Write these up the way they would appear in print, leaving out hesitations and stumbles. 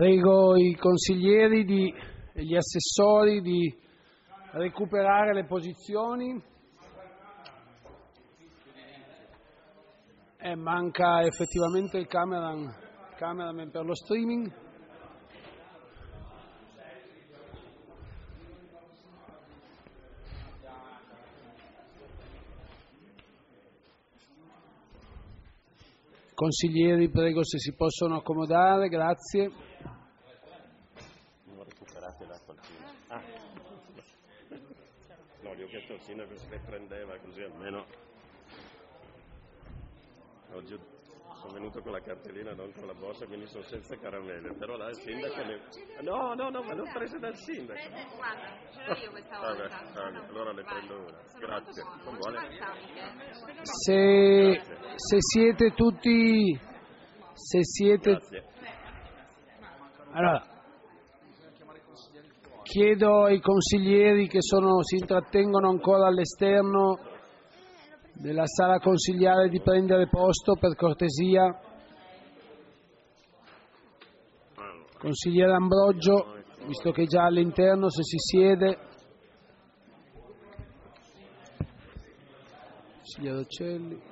Prego i consiglieri e gli assessori di recuperare le posizioni. Manca effettivamente il cameraman per lo streaming. Consiglieri, prego se si possono accomodare, grazie. Non recuperate da qualcuno. No, gli ho chiesto al sindaco se le prendeva così almeno. Oggi sono venuto con la cartellina, non con la borsa, quindi sono senza caramelle, però là il sindaco No, ma non prese dal sindaco. Guarda, ce l'ho io questa volta. Vabbè, allora le prendo una. Grazie. Non vuole? Se siete tutti... Grazie. Allora, chiedo ai consiglieri che si intrattengono ancora all'esterno della sala consigliare di prendere posto, per cortesia. Consigliere Ambrogio, visto che è già all'interno, se si siede. Consigliere Uccelli.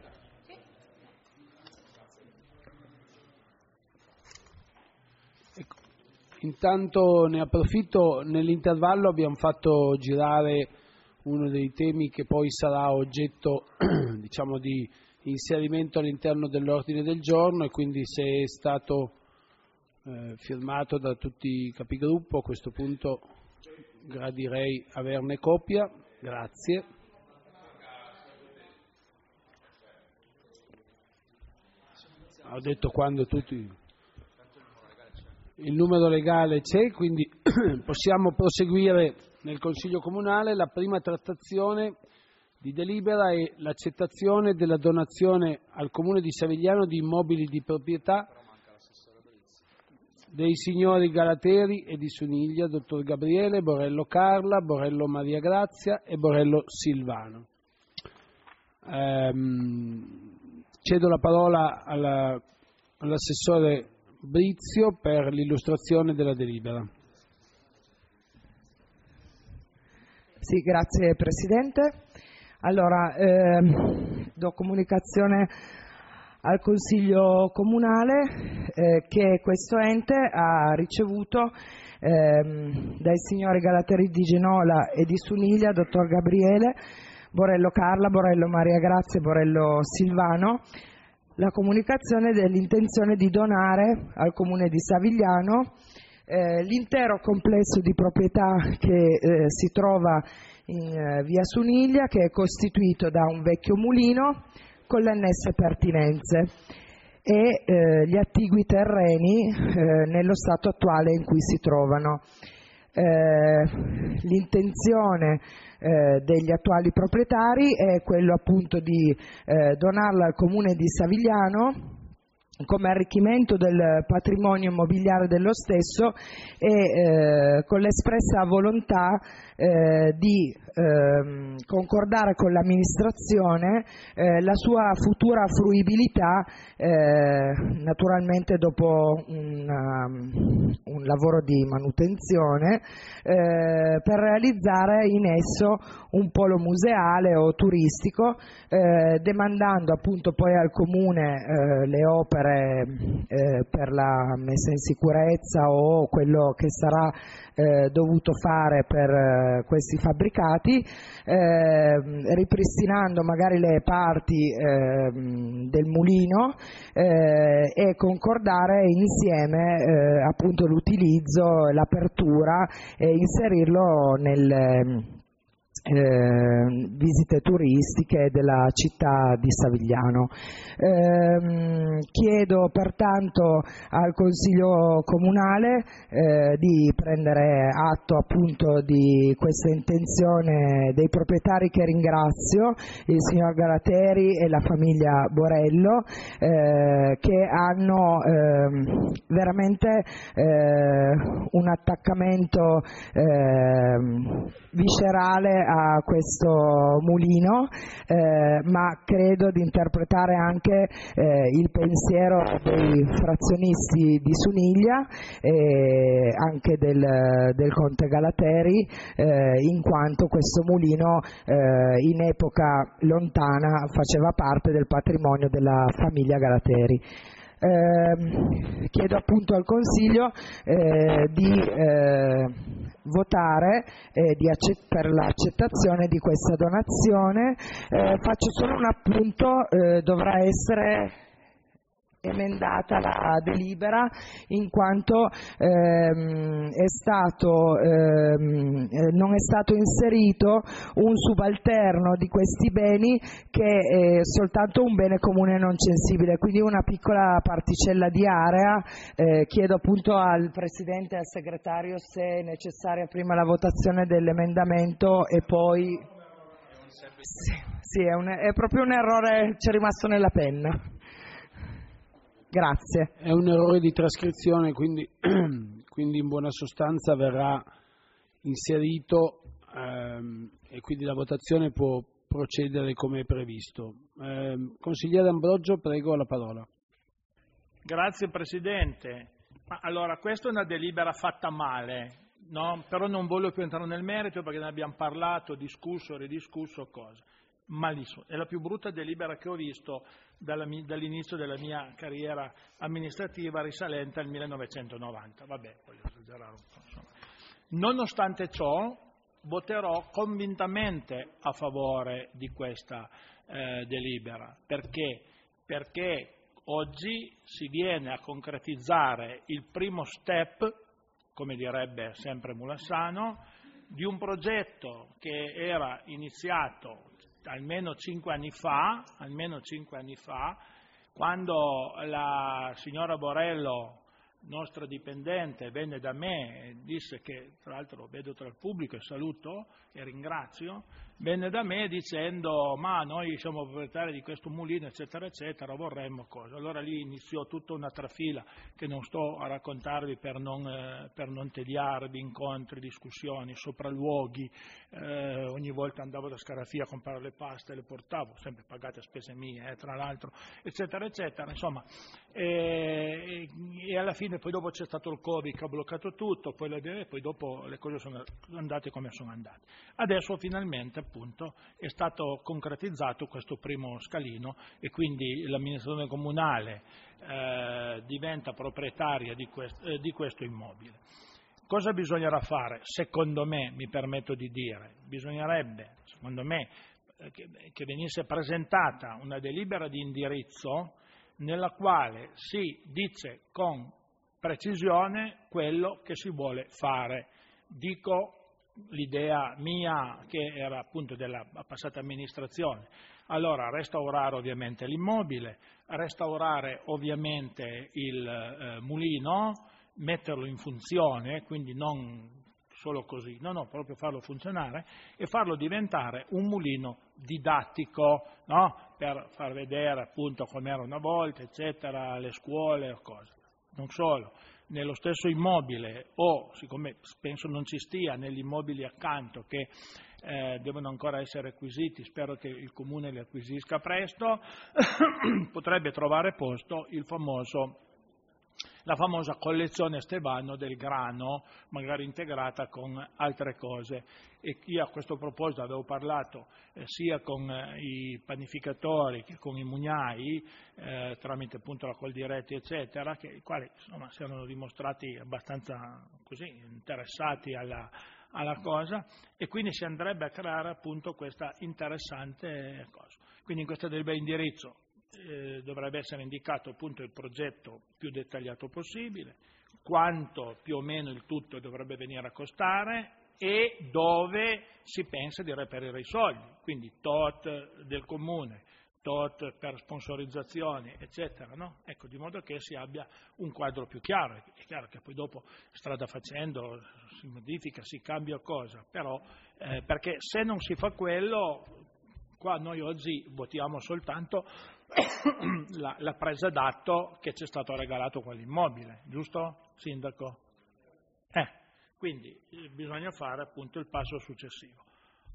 Ecco. Intanto ne approfitto, nell'intervallo abbiamo fatto girare uno dei temi che poi sarà oggetto diciamo di inserimento all'interno dell'ordine del giorno, e quindi se è stato firmato da tutti i capigruppo, a questo punto gradirei averne copia. Grazie. Ho detto quando tutti... Il numero legale c'è, quindi possiamo proseguire nel Consiglio Comunale. La prima trattazione di delibera è l'accettazione della donazione al Comune di Savigliano di immobili di proprietà dei signori Galateri e di Suniglia, dottor Gabriele, Borello Carla, Borello Maria Grazia e Borello Silvano. Cedo la parola all'assessore Brizio per l'illustrazione della delibera. Sì, grazie Presidente. Allora, do comunicazione al Consiglio Comunale che questo ente ha ricevuto dai signori Galateri di Genola e di Suniglia, dottor Gabriele, Borello Carla, Borello Maria Grazia e Borello Silvano, la comunicazione dell'intenzione di donare al Comune di Savigliano l'intero complesso di proprietà che si trova in via Suniglia, che è costituito da un vecchio mulino con le annesse pertinenze e gli attigui terreni nello stato attuale in cui si trovano. L'intenzione degli attuali proprietari è quello appunto di donarla al Comune di Savigliano come arricchimento del patrimonio immobiliare dello stesso e con l'espressa volontà di concordare con l'amministrazione la sua futura fruibilità, naturalmente dopo un lavoro di manutenzione, per realizzare in esso un polo museale o turistico, demandando appunto poi al Comune le opere per la messa in sicurezza o quello che sarà dovuto fare per questi fabbricati, ripristinando magari le parti del mulino e concordare insieme appunto l'utilizzo, l'apertura e inserirlo nelle visite turistiche della città di Savigliano. Chiedo pertanto al Consiglio Comunale di prendere atto appunto di questa intenzione dei proprietari, che ringrazio, il signor Galateri e la famiglia Borello, che hanno veramente un attaccamento viscerale da questo mulino, ma credo di interpretare anche il pensiero dei frazionisti di Suniglia e anche del conte Galateri, in quanto questo mulino in epoca lontana faceva parte del patrimonio della famiglia Galateri. Chiedo appunto al Consiglio di votare per l'accettazione di questa donazione. Faccio solo un appunto: dovrà essere emendata la delibera, in quanto non è stato inserito un subalterno di questi beni, che è soltanto un bene comune non censibile, quindi una piccola particella di area. Chiedo appunto al Presidente e al Segretario se è necessaria prima la votazione dell'emendamento e poi... Sì, è proprio un errore, c'è rimasto nella penna. Grazie. È un errore di trascrizione, quindi in buona sostanza verrà inserito e quindi la votazione può procedere come è previsto. Consigliere Ambrogio, prego la parola. Grazie Presidente. Allora, questa è una delibera fatta male, no? Però non voglio più entrare nel merito perché ne abbiamo parlato, discusso, ridiscusso, cosa. Malissimo. È la più brutta delibera che ho visto dall'inizio della mia carriera amministrativa risalente al 1990. Vabbè, voglio esagerare un po'. Insomma. Nonostante ciò, voterò convintamente a favore di questa delibera. Perché? Perché oggi si viene a concretizzare il primo step, come direbbe sempre Mulassano, di un progetto che era iniziato almeno 5 anni fa, quando la signora Borello, nostra dipendente, venne da me e disse che, tra l'altro vedo tra il pubblico e saluto e ringrazio, venne da me dicendo: ma noi siamo proprietari di questo mulino, eccetera, eccetera, vorremmo cosa. Allora lì iniziò tutta una trafila che non sto a raccontarvi per non tediarvi, incontri, discussioni, sopralluoghi. Ogni volta andavo da Scarafia a comprare le paste, le portavo, sempre pagate a spese mie, tra l'altro, eccetera, eccetera. Insomma, e alla fine poi dopo c'è stato il Covid che ha bloccato tutto, poi dopo le cose sono andate come sono andate. Adesso finalmente appunto è stato concretizzato questo primo scalino e quindi l'amministrazione comunale diventa proprietaria di questo immobile. Cosa bisognerà fare? Secondo me, mi permetto di dire, bisognerebbe, secondo me, che venisse presentata una delibera di indirizzo nella quale si dice con precisione quello che si vuole fare. Dico l'idea mia, che era appunto della passata amministrazione. Allora, restaurare ovviamente l'immobile, restaurare ovviamente il mulino, metterlo in funzione, quindi non solo così, no, proprio farlo funzionare e farlo diventare un mulino didattico, no? Per far vedere appunto com'era una volta, eccetera, le scuole o cose. Non solo, nello stesso immobile o, siccome penso non ci stia, negli immobili accanto che devono ancora essere acquisiti, spero che il Comune li acquisisca presto, potrebbe trovare posto la famosa collezione Estebano del grano, magari integrata con altre cose. E io a questo proposito avevo parlato sia con i panificatori che con i mugnai, tramite appunto la Coldiretti eccetera, i quali insomma si erano dimostrati abbastanza così interessati alla cosa, e quindi si andrebbe a creare appunto questa interessante cosa. Quindi in questa delibera indirizzo dovrebbe essere indicato appunto il progetto più dettagliato possibile, quanto più o meno il tutto dovrebbe venire a costare e dove si pensa di reperire i soldi, quindi tot del Comune, tot per sponsorizzazioni, eccetera, no? Ecco, di modo che si abbia un quadro più chiaro. È chiaro che poi dopo, strada facendo, si modifica, si cambia cosa, però perché se non si fa quello, qua noi oggi votiamo soltanto la presa d'atto che ci è stato regalato quell'immobile, giusto, Sindaco? Quindi bisogna fare appunto il passo successivo.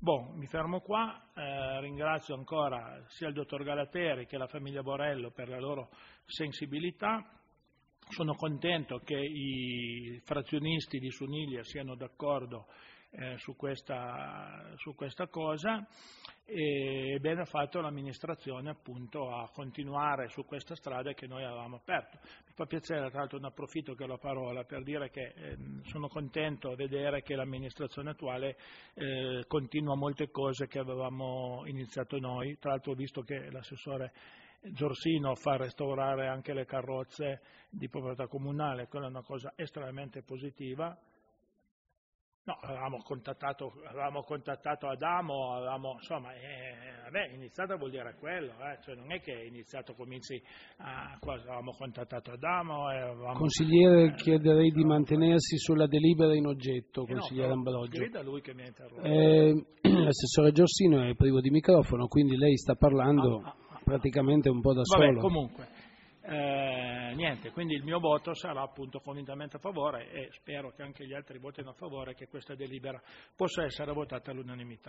Mi fermo qua, ringrazio ancora sia il dottor Galateri che la famiglia Borello per la loro sensibilità. Sono contento che i frazionisti di Sunilia siano d'accordo su questa cosa, e bene ha fatto l'amministrazione appunto a continuare su questa strada che noi avevamo aperto. Mi fa piacere, tra l'altro ne approfitto che ho la parola per dire che sono contento a vedere che l'amministrazione attuale continua molte cose che avevamo iniziato noi. Tra l'altro ho visto che l'assessore Zorsino fa restaurare anche le carrozze di proprietà comunale, quella è una cosa estremamente positiva. No, avevamo contattato Adamo, insomma, iniziato vuol dire quello, cioè non è che è iniziato avevamo contattato Adamo. Consigliere, chiederei di mantenersi sulla delibera in oggetto, consigliere Ambrogio. Grida lui che mi ha interrotto. L'assessore Zorsino è privo di microfono, quindi lei sta parlando praticamente un po' da solo. Comunque. Niente, quindi il mio voto sarà appunto convintamente a favore, e spero che anche gli altri votino a favore, che questa delibera possa essere votata all'unanimità.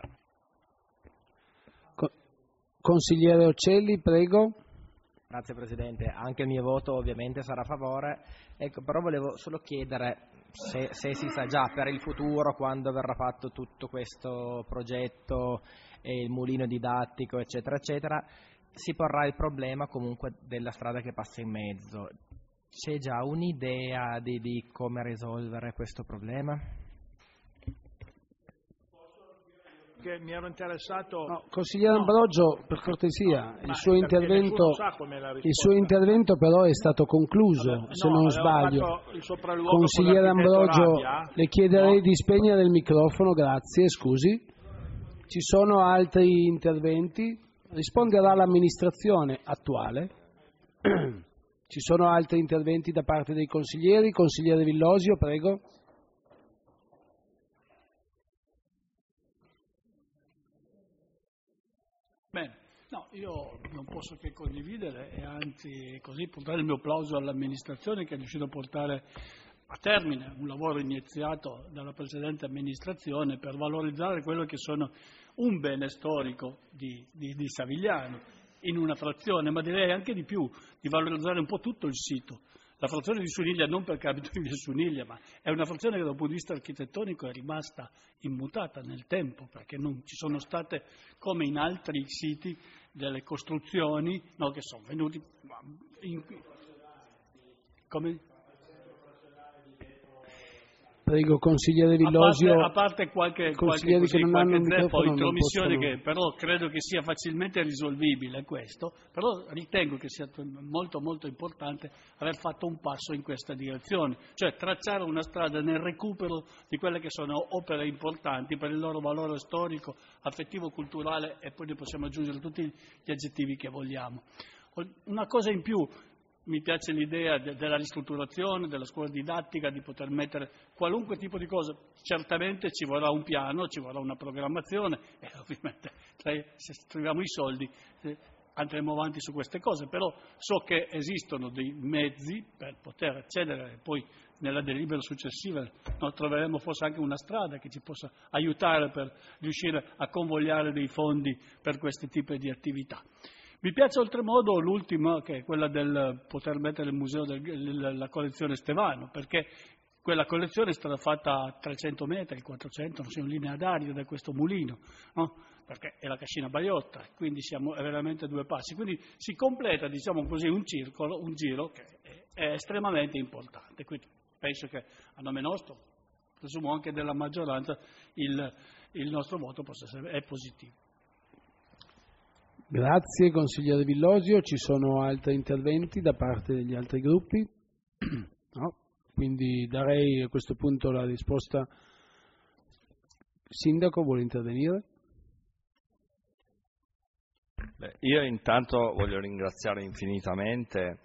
Consigliere Occelli, prego. Grazie Presidente, anche il mio voto ovviamente sarà a favore, però volevo solo chiedere se si sa già per il futuro, quando verrà fatto tutto questo progetto e il mulino didattico eccetera eccetera, si porrà il problema comunque della strada che passa in mezzo. C'è già un'idea di come risolvere questo problema? Che mi ero interessato. No, consigliere Ambrogio, per cortesia, il suo intervento però è stato concluso, se non sbaglio. Consigliere Ambrogio, le chiederei di spegnere il microfono, grazie, scusi. Ci sono altri interventi? Risponderà l'amministrazione attuale. Ci sono altri interventi da parte dei consiglieri? Consigliere Villosio, prego. Bene, no, io non posso che condividere e anzi così portare il mio applauso all'amministrazione che è riuscita a portare a termine un lavoro iniziato dalla precedente amministrazione per valorizzare quello che sono un bene storico di Savigliano in una frazione, ma direi anche di più, di valorizzare un po' tutto il sito. La frazione di Suniglia, non perché abito in via Suniglia, ma è una frazione che dal punto di vista architettonico è rimasta immutata nel tempo, perché non ci sono state, come in altri siti, delle costruzioni che sono venuti come... Prego, consigliere Villosio. A parte qualche intromissione che però credo che sia facilmente risolvibile questo, però ritengo che sia molto molto importante aver fatto un passo in questa direzione, cioè tracciare una strada nel recupero di quelle che sono opere importanti per il loro valore storico, affettivo, culturale, e poi ne possiamo aggiungere tutti gli aggettivi che vogliamo. Una cosa in più. Mi piace l'idea della ristrutturazione, della scuola didattica, di poter mettere qualunque tipo di cosa. Certamente ci vorrà un piano, ci vorrà una programmazione e ovviamente se troviamo i soldi andremo avanti su queste cose, però so che esistono dei mezzi per poter accedere e poi nella delibera successiva troveremo forse anche una strada che ci possa aiutare per riuscire a convogliare dei fondi per questi tipi di attività. Mi piace oltremodo l'ultima, che è quella del poter mettere nel museo la collezione Stevano, perché quella collezione è stata fatta a 300 metri, 400, non so, in linea d'aria da questo mulino, no? Perché è la Cascina Baiotta, quindi siamo veramente a due passi. Quindi si completa, diciamo così, un giro che è estremamente importante. Quindi penso che a nome nostro, presumo anche della maggioranza, il nostro voto è positivo. Grazie consigliere Villosio, ci sono altri interventi da parte degli altri gruppi? No? Quindi darei a questo punto la risposta. Sindaco, vuole intervenire? Io intanto voglio ringraziare infinitamente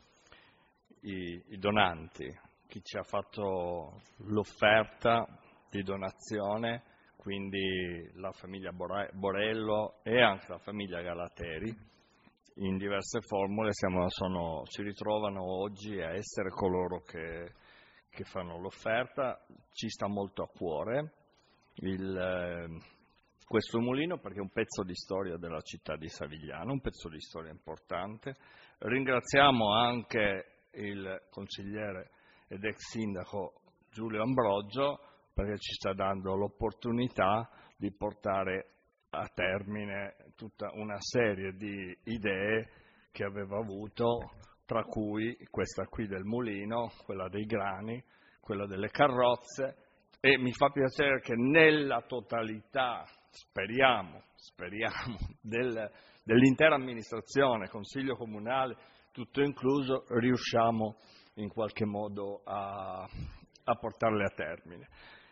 i donanti, chi ci ha fatto l'offerta di donazione, quindi la famiglia Borello e anche la famiglia Galateri, in diverse formule si ritrovano oggi a essere coloro che fanno l'offerta. Ci sta molto a cuore questo mulino perché è un pezzo di storia della città di Savigliano, un pezzo di storia importante. Ringraziamo anche il consigliere ed ex sindaco Giulio Ambrogio perché ci sta dando l'opportunità di portare a termine tutta una serie di idee che aveva avuto, tra cui questa qui del mulino, quella dei grani, quella delle carrozze, e mi fa piacere che nella totalità, speriamo, dell'intera amministrazione, consiglio comunale, tutto incluso, riusciamo in qualche modo a portarle a termine.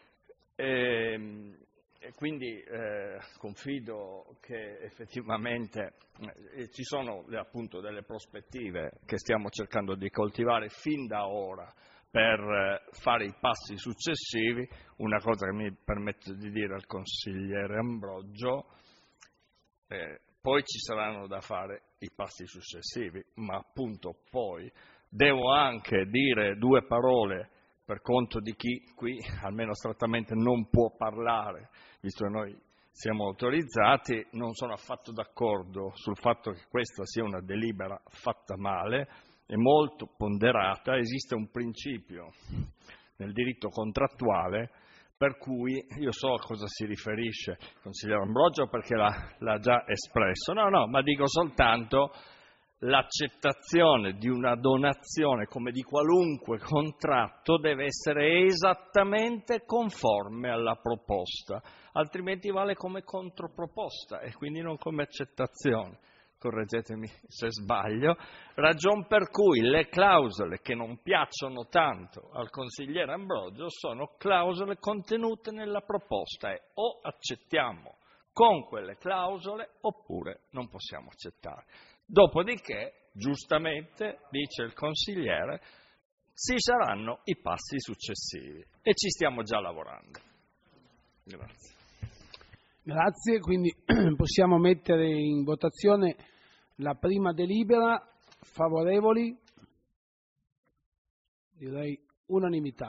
E quindi confido che effettivamente ci sono appunto delle prospettive che stiamo cercando di coltivare fin da ora per fare i passi successivi. Una cosa che mi permetto di dire al consigliere Ambrogio, poi ci saranno da fare i passi successivi, ma appunto poi devo anche dire due parole per conto di chi qui, almeno astrattamente, non può parlare, visto che noi siamo autorizzati. Non sono affatto d'accordo sul fatto che questa sia una delibera fatta male, è molto ponderata. Esiste un principio nel diritto contrattuale per cui, io so a cosa si riferisce il consigliere Ambrogio perché l'ha già espresso, no, ma dico soltanto l'accettazione di una donazione, come di qualunque contratto, deve essere esattamente conforme alla proposta, altrimenti vale come controproposta e quindi non come accettazione. Correggetemi se sbaglio, ragion per cui le clausole che non piacciono tanto al consigliere Ambrogio sono clausole contenute nella proposta e o accettiamo con quelle clausole oppure non possiamo accettare. Dopodiché, giustamente, dice il consigliere, ci saranno i passi successivi e ci stiamo già lavorando. Grazie. Grazie, quindi possiamo mettere in votazione la prima delibera. Favorevoli? Direi unanimità.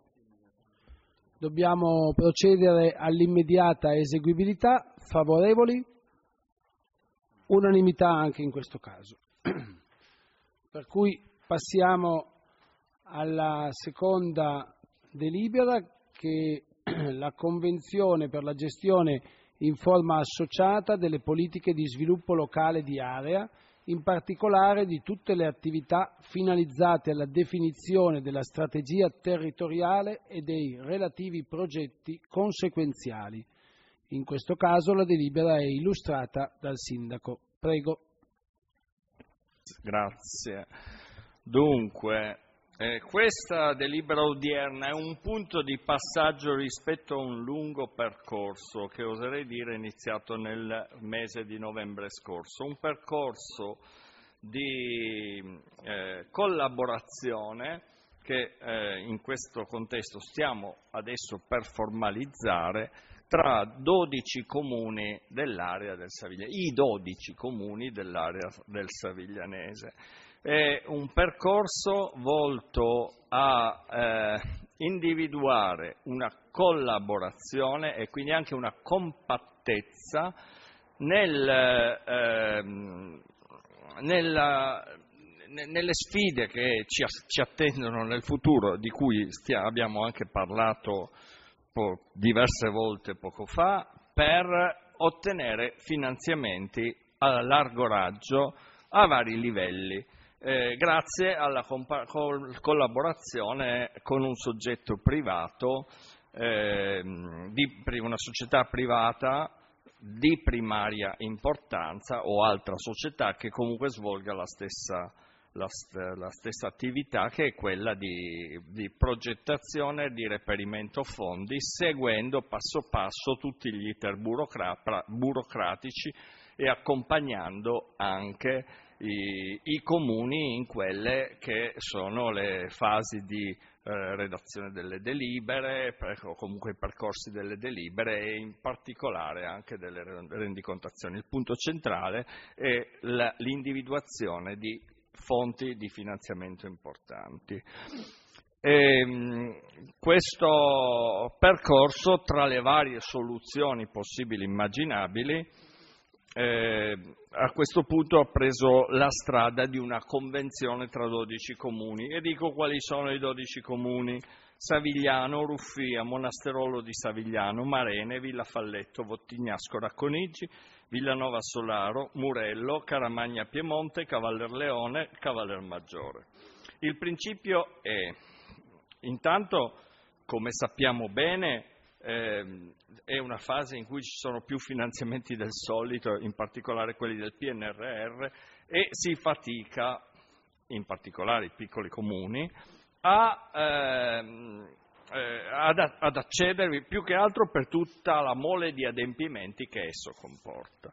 Dobbiamo procedere all'immediata eseguibilità. Favorevoli? Unanimità anche in questo caso. Per cui passiamo alla seconda delibera, che è la Convenzione per la gestione in forma associata delle politiche di sviluppo locale di area, in particolare di tutte le attività finalizzate alla definizione della strategia territoriale e dei relativi progetti conseguenziali. In questo caso la delibera è illustrata dal sindaco. Prego. Grazie. Dunque, questa delibera odierna è un punto di passaggio rispetto a un lungo percorso che oserei dire iniziato nel mese di novembre scorso, un percorso di collaborazione che in questo contesto stiamo adesso per formalizzare tra 12 comuni dell'area del Saviglianese, i 12 comuni dell'area del Saviglianese. È un percorso volto a individuare una collaborazione e quindi anche una compattezza nelle sfide che ci attendono nel futuro, di cui abbiamo anche parlato diverse volte poco fa, per ottenere finanziamenti a largo raggio a vari livelli, grazie alla collaborazione con un soggetto privato, una società privata di primaria importanza o altra società che comunque svolga la stessa attività, che è quella di progettazione e di reperimento fondi, seguendo passo passo tutti gli iter burocratici e accompagnando anche i comuni in quelle che sono le fasi di redazione delle delibere, o comunque i percorsi delle delibere e in particolare anche delle rendicontazioni. Il punto centrale è l'individuazione di fonti di finanziamento importanti. Questo percorso, tra le varie soluzioni possibili e immaginabili, a questo punto ha preso la strada di una convenzione tra 12 comuni, e dico quali sono i 12 comuni: Savigliano, Ruffia, Monasterolo di Savigliano, Marene, Villafalletto, Vottignasco Racconigi, Villanova Solaro, Murello, Caramagna Piemonte, Cavallerleone, Cavallermaggiore. Il principio è, intanto, come sappiamo bene, è una fase in cui ci sono più finanziamenti del solito, in particolare quelli del PNRR, e si fatica, in particolare i piccoli comuni, ad accedervi, più che altro per tutta la mole di adempimenti che esso comporta.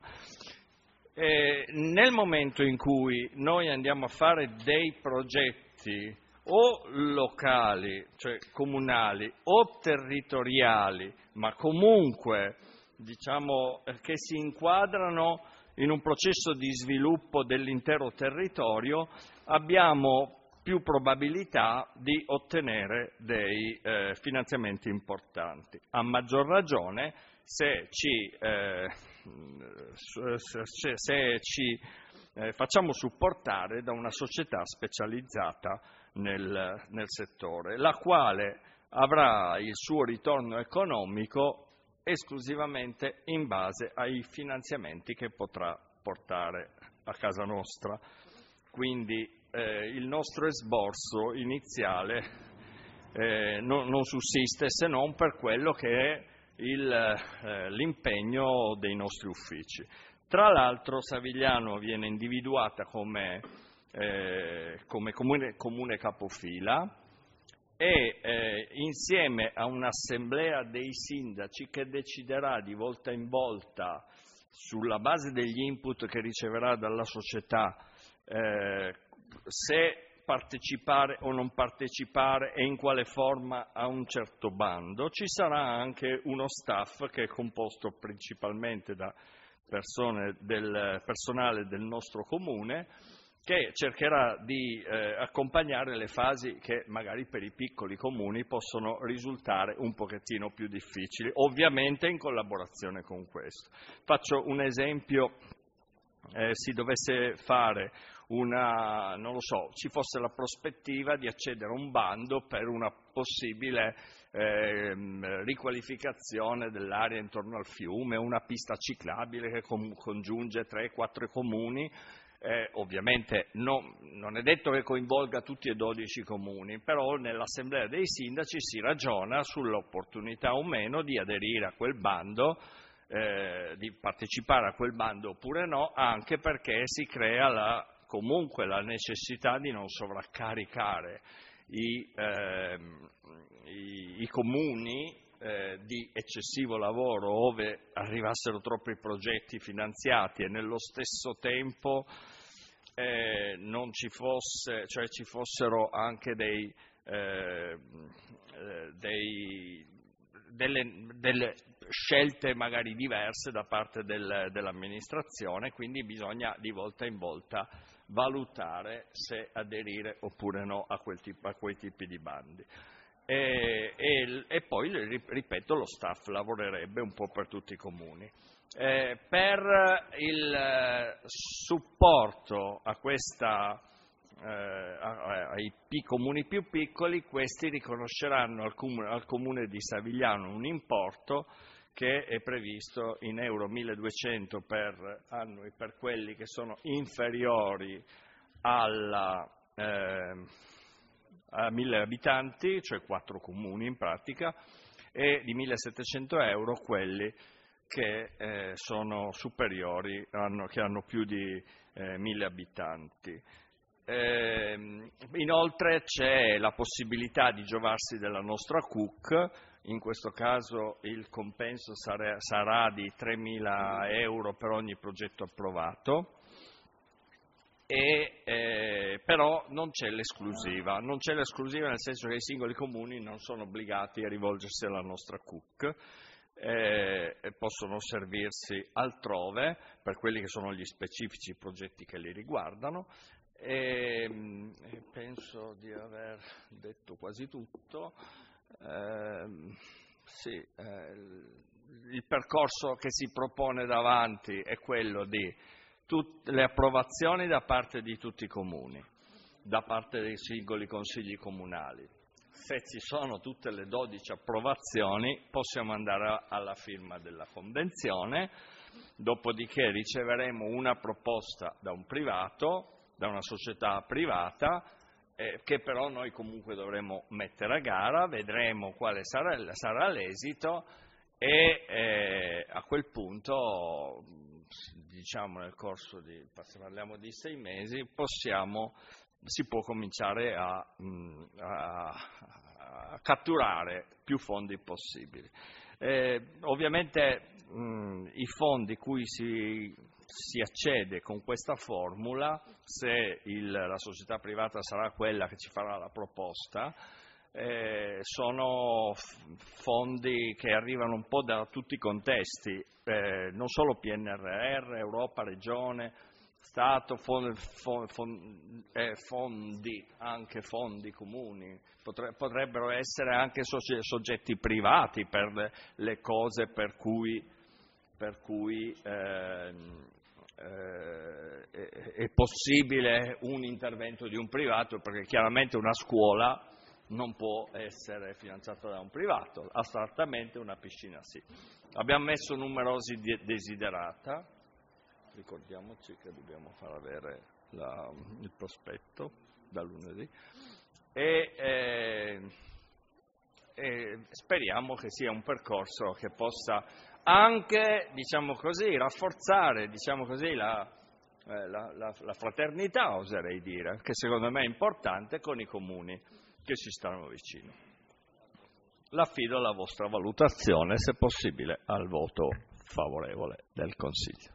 Nel momento in cui noi andiamo a fare dei progetti o locali, cioè comunali, o territoriali, ma comunque diciamo che si inquadrano in un processo di sviluppo dell'intero territorio, abbiamo più probabilità di ottenere dei finanziamenti importanti. A maggior ragione se ci facciamo supportare da una società specializzata nel settore, la quale avrà il suo ritorno economico esclusivamente in base ai finanziamenti che potrà portare a casa nostra. Quindi il nostro esborso iniziale non sussiste se non per quello che è l'impegno dei nostri uffici. Tra l'altro Savigliano viene individuata come comune capofila, e insieme a un'assemblea dei sindaci che deciderà di volta in volta, sulla base degli input che riceverà dalla società, se partecipare o non partecipare e in quale forma a un certo bando, ci sarà anche uno staff che è composto principalmente da personale del nostro comune, che cercherà di accompagnare le fasi che magari per i piccoli comuni possono risultare un pochettino più difficili, ovviamente in collaborazione con questo. Faccio un esempio: si dovesse fare ci fosse la prospettiva di accedere a un bando per una possibile riqualificazione dell'area intorno al fiume, una pista ciclabile che congiunge 3-4 comuni. Ovviamente non è detto che coinvolga tutti e 12 comuni, però nell'assemblea dei sindaci si ragiona sull'opportunità o meno di aderire a quel bando, di partecipare a quel bando oppure no, anche perché si crea comunque la necessità di non sovraccaricare i comuni di eccessivo lavoro ove arrivassero troppi progetti finanziati e nello stesso tempo ci fossero anche delle scelte magari diverse da parte dell'amministrazione, quindi bisogna di volta in volta valutare se aderire oppure no a quei tipi di bandi. E poi, ripeto, lo staff lavorerebbe un po' per tutti i comuni. Per il supporto ai comuni più piccoli, questi riconosceranno al comune di Savigliano un importo che è previsto in euro 1.200 per anno per quelli che sono inferiori a 1.000 abitanti, cioè 4 comuni in pratica, e di 1.700 euro quelli che sono superiori, che hanno più di 1.000 abitanti. Inoltre c'è la possibilità di giovarsi della nostra CUC. In questo caso il compenso sarà di 3.000 euro per ogni progetto approvato, però non c'è l'esclusiva nel senso che i singoli comuni non sono obbligati a rivolgersi alla nostra CUC, possono servirsi altrove per quelli che sono gli specifici progetti che li riguardano. penso di aver detto quasi tutto. Il percorso che si propone davanti è quello di le approvazioni da parte di tutti i comuni, da parte dei singoli consigli comunali. Se ci sono tutte le 12 approvazioni possiamo andare alla firma della convenzione, dopodiché riceveremo una proposta da un privato, da una società privata, che però noi comunque dovremo mettere a gara, vedremo quale sarà l'esito e a quel punto, diciamo nel corso di, parliamo di 6 mesi, si può cominciare a catturare più fondi possibili. Ovviamente i fondi cui si accede con questa formula, se la società privata sarà quella che ci farà la proposta, sono fondi che arrivano un po' da tutti i contesti, non solo PNRR, Europa, Regione, Stato, anche fondi comuni, potrebbero essere anche soggetti privati per le cose per cui è possibile un intervento di un privato, perché chiaramente una scuola non può essere finanziata da un privato, astrattamente una piscina sì. Abbiamo messo numerosi desiderata, ricordiamoci che dobbiamo far avere il prospetto da lunedì e speriamo che sia un percorso che possa anche, diciamo così, rafforzare, diciamo così, la fraternità, oserei dire, che secondo me è importante, con i comuni che ci stanno vicino. L'affido alla vostra valutazione, se possibile al voto favorevole del Consiglio.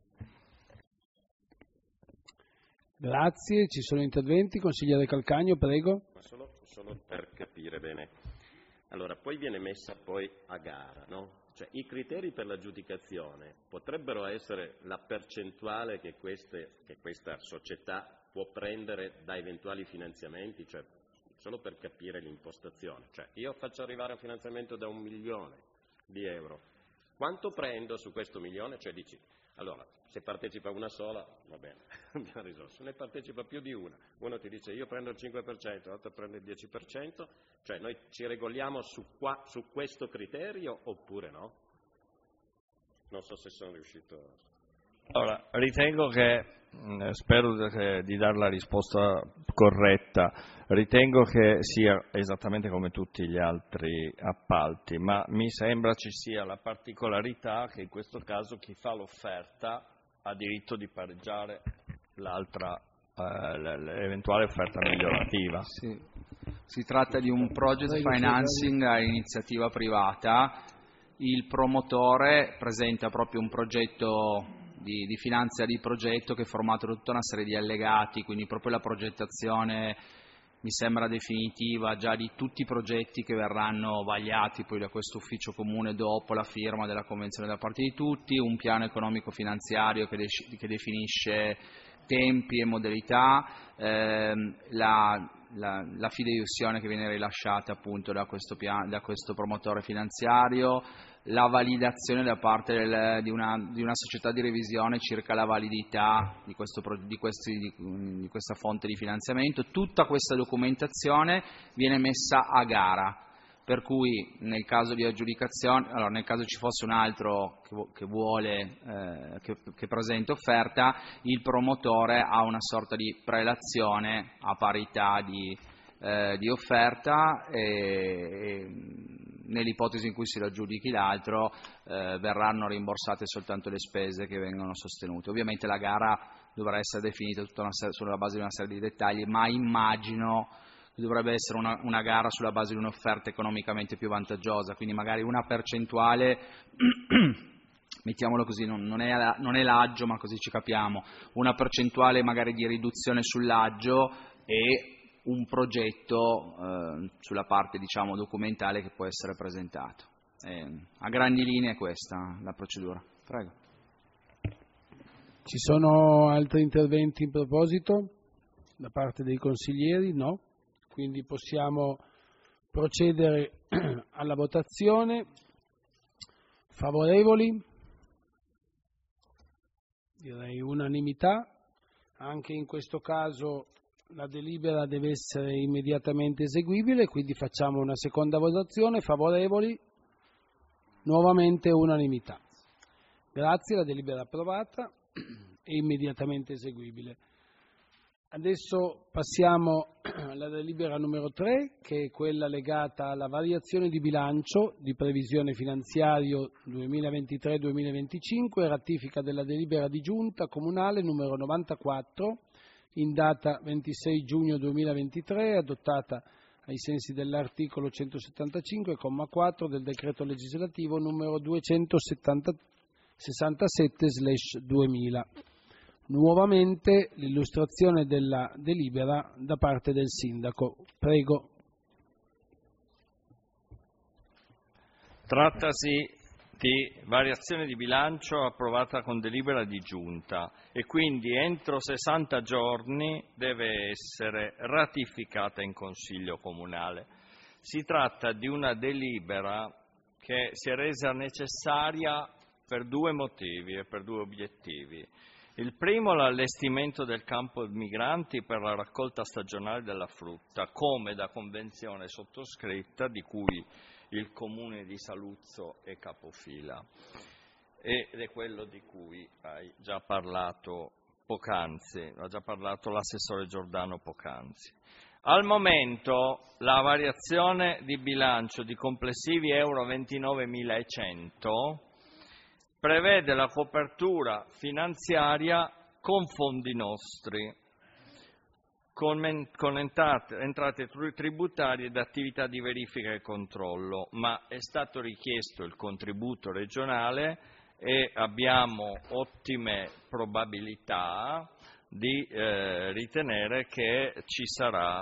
Grazie, ci sono interventi. Consigliere Calcagno, prego. Ma solo per capire bene. Allora, poi viene messa poi a gara, no? Cioè, i criteri per l'aggiudicazione potrebbero essere la percentuale che questa società può prendere da eventuali finanziamenti, cioè solo per capire l'impostazione. Cioè, io faccio arrivare un finanziamento da 1 milione di euro. Quanto prendo su questo milione? Cioè dici, allora, se partecipa una sola, va bene, abbiamo risolto. Se ne partecipa più di una, uno ti dice io prendo il 5%, l'altro prende il 10%, cioè noi ci regoliamo su questo criterio oppure no? Non so se sono riuscito a... Allora, ritengo che, spero di dare la risposta corretta, ritengo che sia esattamente come tutti gli altri appalti, ma mi sembra ci sia la particolarità che in questo caso chi fa l'offerta ha diritto di pareggiare l'eventuale offerta migliorativa. Sì. Si tratta di un project financing a iniziativa privata, il promotore presenta proprio un progetto di finanza di progetto che è formato da tutta una serie di allegati, quindi proprio la progettazione mi sembra definitiva già di tutti i progetti che verranno vagliati poi da questo ufficio comune dopo la firma della convenzione da parte di tutti, un piano economico finanziario che definisce tempi e modalità, la fideiussione che viene rilasciata appunto da questo promotore finanziario, la validazione da parte di una società di revisione circa la validità di questa fonte di finanziamento. Tutta questa documentazione viene messa a gara, per cui nel caso di aggiudicazione, allora nel caso ci fosse un altro che presenta offerta, il promotore ha una sorta di prelazione a parità di offerta e nell'ipotesi in cui si raggiudichi l'altro verranno rimborsate soltanto le spese che vengono sostenute. Ovviamente la gara dovrà essere definita sulla base di una serie di dettagli, ma immagino che dovrebbe essere una gara sulla base di un'offerta economicamente più vantaggiosa, quindi magari una percentuale, mettiamolo così, non è l'aggio, ma così ci capiamo, una percentuale magari di riduzione sull'aggio e un progetto sulla parte, diciamo, documentale che può essere presentato. A grandi linee è questa la procedura. Prego. Ci sono altri interventi in proposito? Da parte dei consiglieri? No. Quindi possiamo procedere alla votazione. Favorevoli? Direi unanimità. Anche in questo caso la delibera deve essere immediatamente eseguibile, quindi facciamo una seconda votazione. Favorevoli? Nuovamente unanimità. Grazie, la delibera è approvata e immediatamente eseguibile. Adesso passiamo alla delibera numero 3, che è quella legata alla variazione di bilancio di previsione finanziario 2023-2025 e ratifica della delibera di giunta comunale numero 94 in data 26 giugno 2023, adottata ai sensi dell'articolo 175,4 del decreto legislativo numero 267/2000. Nuovamente l'illustrazione della delibera da parte del Sindaco. Prego. Trattasi di variazione di bilancio approvata con delibera di giunta e quindi entro 60 giorni deve essere ratificata in Consiglio Comunale. Si tratta di una delibera che si è resa necessaria per due motivi e per due obiettivi. Il primo, l'allestimento del campo migranti per la raccolta stagionale della frutta, come da convenzione sottoscritta di cui il Comune di Saluzzo è capofila, ed è quello di cui hai già parlato poc'anzi, ha già parlato l'assessore Giordano poc'anzi. Al momento la variazione di bilancio di complessivi euro 29.100 prevede la copertura finanziaria con fondi nostri, con entrate tributarie ed attività di verifica e controllo, ma è stato richiesto il contributo regionale e abbiamo ottime probabilità di ritenere che ci sarà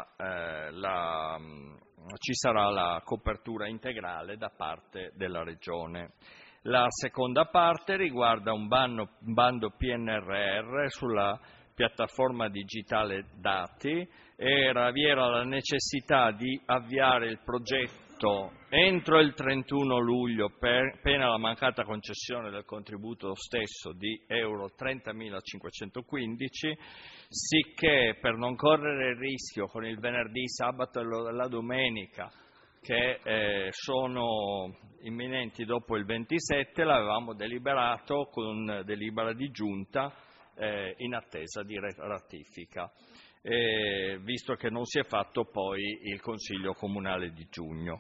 la copertura integrale da parte della Regione. La seconda parte riguarda un bando PNRR sulla piattaforma digitale dati e vi era la necessità di avviare il progetto entro il 31 luglio, pena la mancata concessione del contributo stesso di euro 30.515, sicché per non correre il rischio con il venerdì, sabato e la domenica che sono imminenti dopo il 27, l'avevamo deliberato con delibera di giunta in attesa di ratifica, visto che non si è fatto poi il Consiglio Comunale di giugno.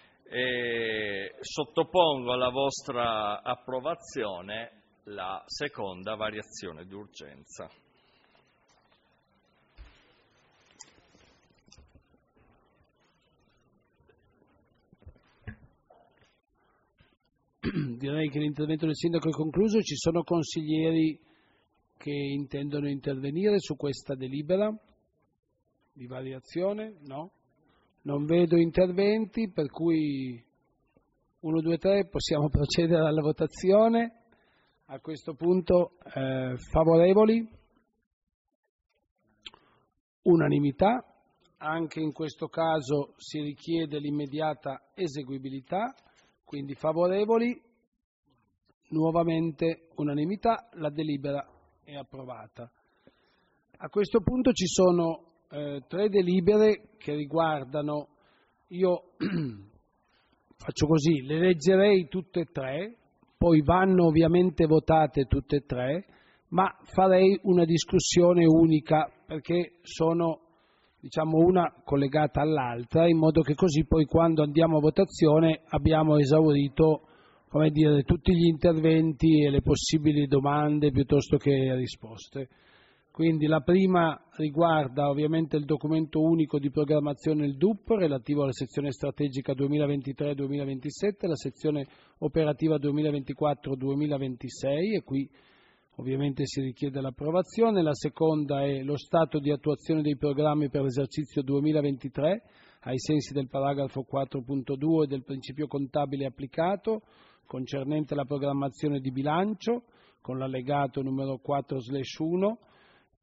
Sottopongo alla vostra approvazione la seconda variazione d'urgenza. Direi che l'intervento del Sindaco è concluso. Ci sono consiglieri che intendono intervenire su questa delibera di variazione? No? Non vedo interventi, per cui 1, 2, 3 possiamo procedere alla votazione. A questo punto favorevoli? Unanimità. Anche in questo caso si richiede l'immediata eseguibilità. Quindi favorevoli, nuovamente unanimità, la delibera è approvata. A questo punto ci sono 3 delibere che riguardano, io faccio così, le leggerei tutte e 3, poi vanno ovviamente votate tutte e 3, ma farei una discussione unica perché sono una collegata all'altra, in modo che così poi quando andiamo a votazione abbiamo esaurito, tutti gli interventi e le possibili domande piuttosto che risposte. Quindi la prima riguarda ovviamente il documento unico di programmazione, il DUP, relativo alla sezione strategica 2023-2027, la sezione operativa 2024-2026 e qui ovviamente si richiede l'approvazione. La seconda è lo stato di attuazione dei programmi per l'esercizio 2023 ai sensi del paragrafo 4.2 del principio contabile applicato concernente la programmazione di bilancio con l'allegato numero 4/1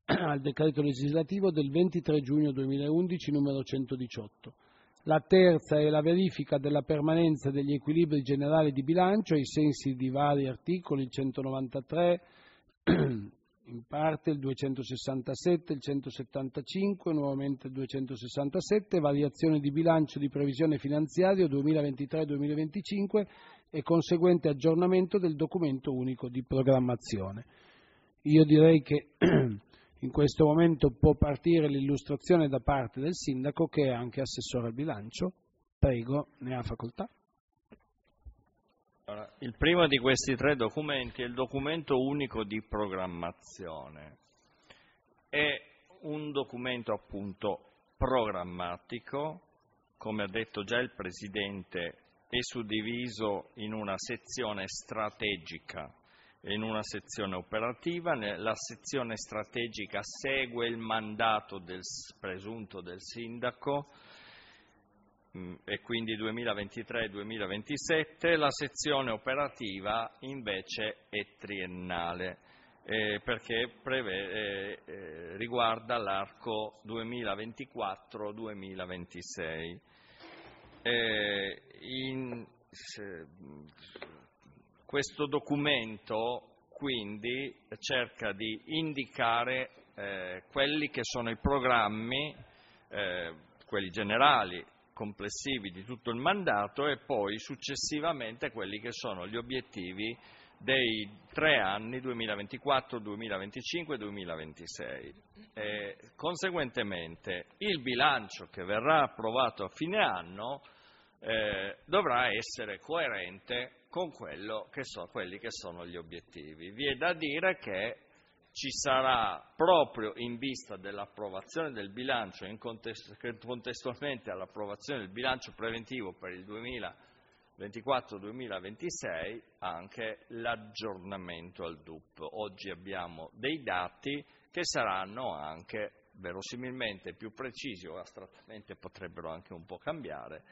al decreto legislativo del 23 giugno 2011 numero 118. La terza è la verifica della permanenza degli equilibri generali di bilancio ai sensi di vari articoli, il 193, in parte il 267, il 175, nuovamente il 267, variazione di bilancio di previsione finanziaria 2023-2025 e conseguente aggiornamento del documento unico di programmazione. Io direi che in questo momento può partire l'illustrazione da parte del Sindaco, che è anche assessore al bilancio. Prego, ne ha facoltà. Allora, il primo di questi tre documenti è il documento unico di programmazione. È un documento appunto programmatico, come ha detto già il Presidente, è suddiviso in una sezione strategica e in una sezione operativa. La sezione strategica segue il mandato presunto del Sindaco, e quindi 2023-2027, la sezione operativa invece è triennale, perché riguarda l'arco 2024-2026. Questo documento quindi cerca di indicare quelli che sono i programmi, quelli generali, complessivi di tutto il mandato, e poi successivamente quelli che sono gli obiettivi dei 3 anni 2024, 2025 e 2026. Conseguentemente il bilancio che verrà approvato a fine anno dovrà essere coerente con quelli che sono gli obiettivi. Vi è da dire che ci sarà, proprio in vista dell'approvazione del bilancio e contestualmente all'approvazione del bilancio preventivo per il 2024-2026, anche l'aggiornamento al DUP. Oggi abbiamo dei dati che saranno anche verosimilmente più precisi, o astrattamente potrebbero anche un po' cambiare,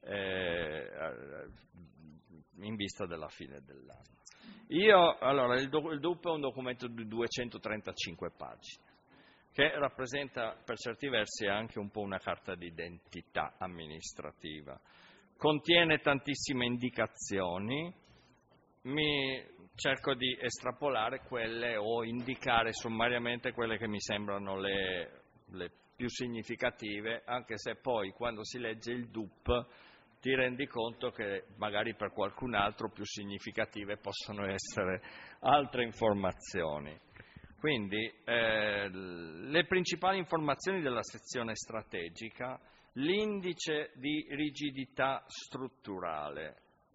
in vista della fine dell'anno. Allora, il DUP è un documento di 235 pagine, che rappresenta per certi versi anche un po' una carta d'identità amministrativa. Contiene tantissime indicazioni, cerco di estrapolare quelle o indicare sommariamente quelle che mi sembrano le più significative, anche se poi quando si legge il DUP ti rendi conto che magari per qualcun altro più significative possono essere altre informazioni. Quindi le principali informazioni della sezione strategica: l'indice di rigidità strutturale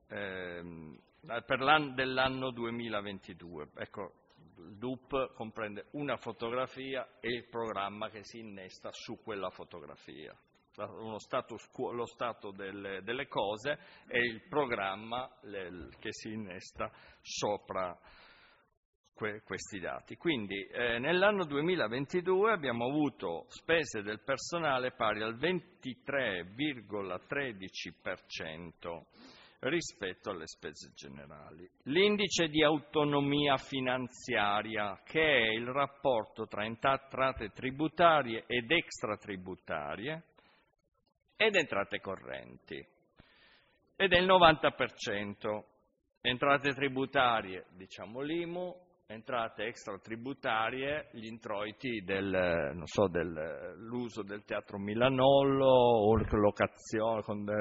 dell'anno 2022. Ecco, il DUP comprende una fotografia e il programma che si innesta su quella fotografia. Lo stato delle cose e il programma che si innesta sopra questi dati. Quindi nell'anno 2022 abbiamo avuto spese del personale pari al 23,13% rispetto alle spese generali. L'indice di autonomia finanziaria, che è il rapporto tra entrate tributarie ed extratributarie ed entrate correnti, ed è il 90%. Entrate tributarie, diciamo l'IMU, entrate extratributarie, gli introiti dell'uso del Teatro Milanollo, o locazione,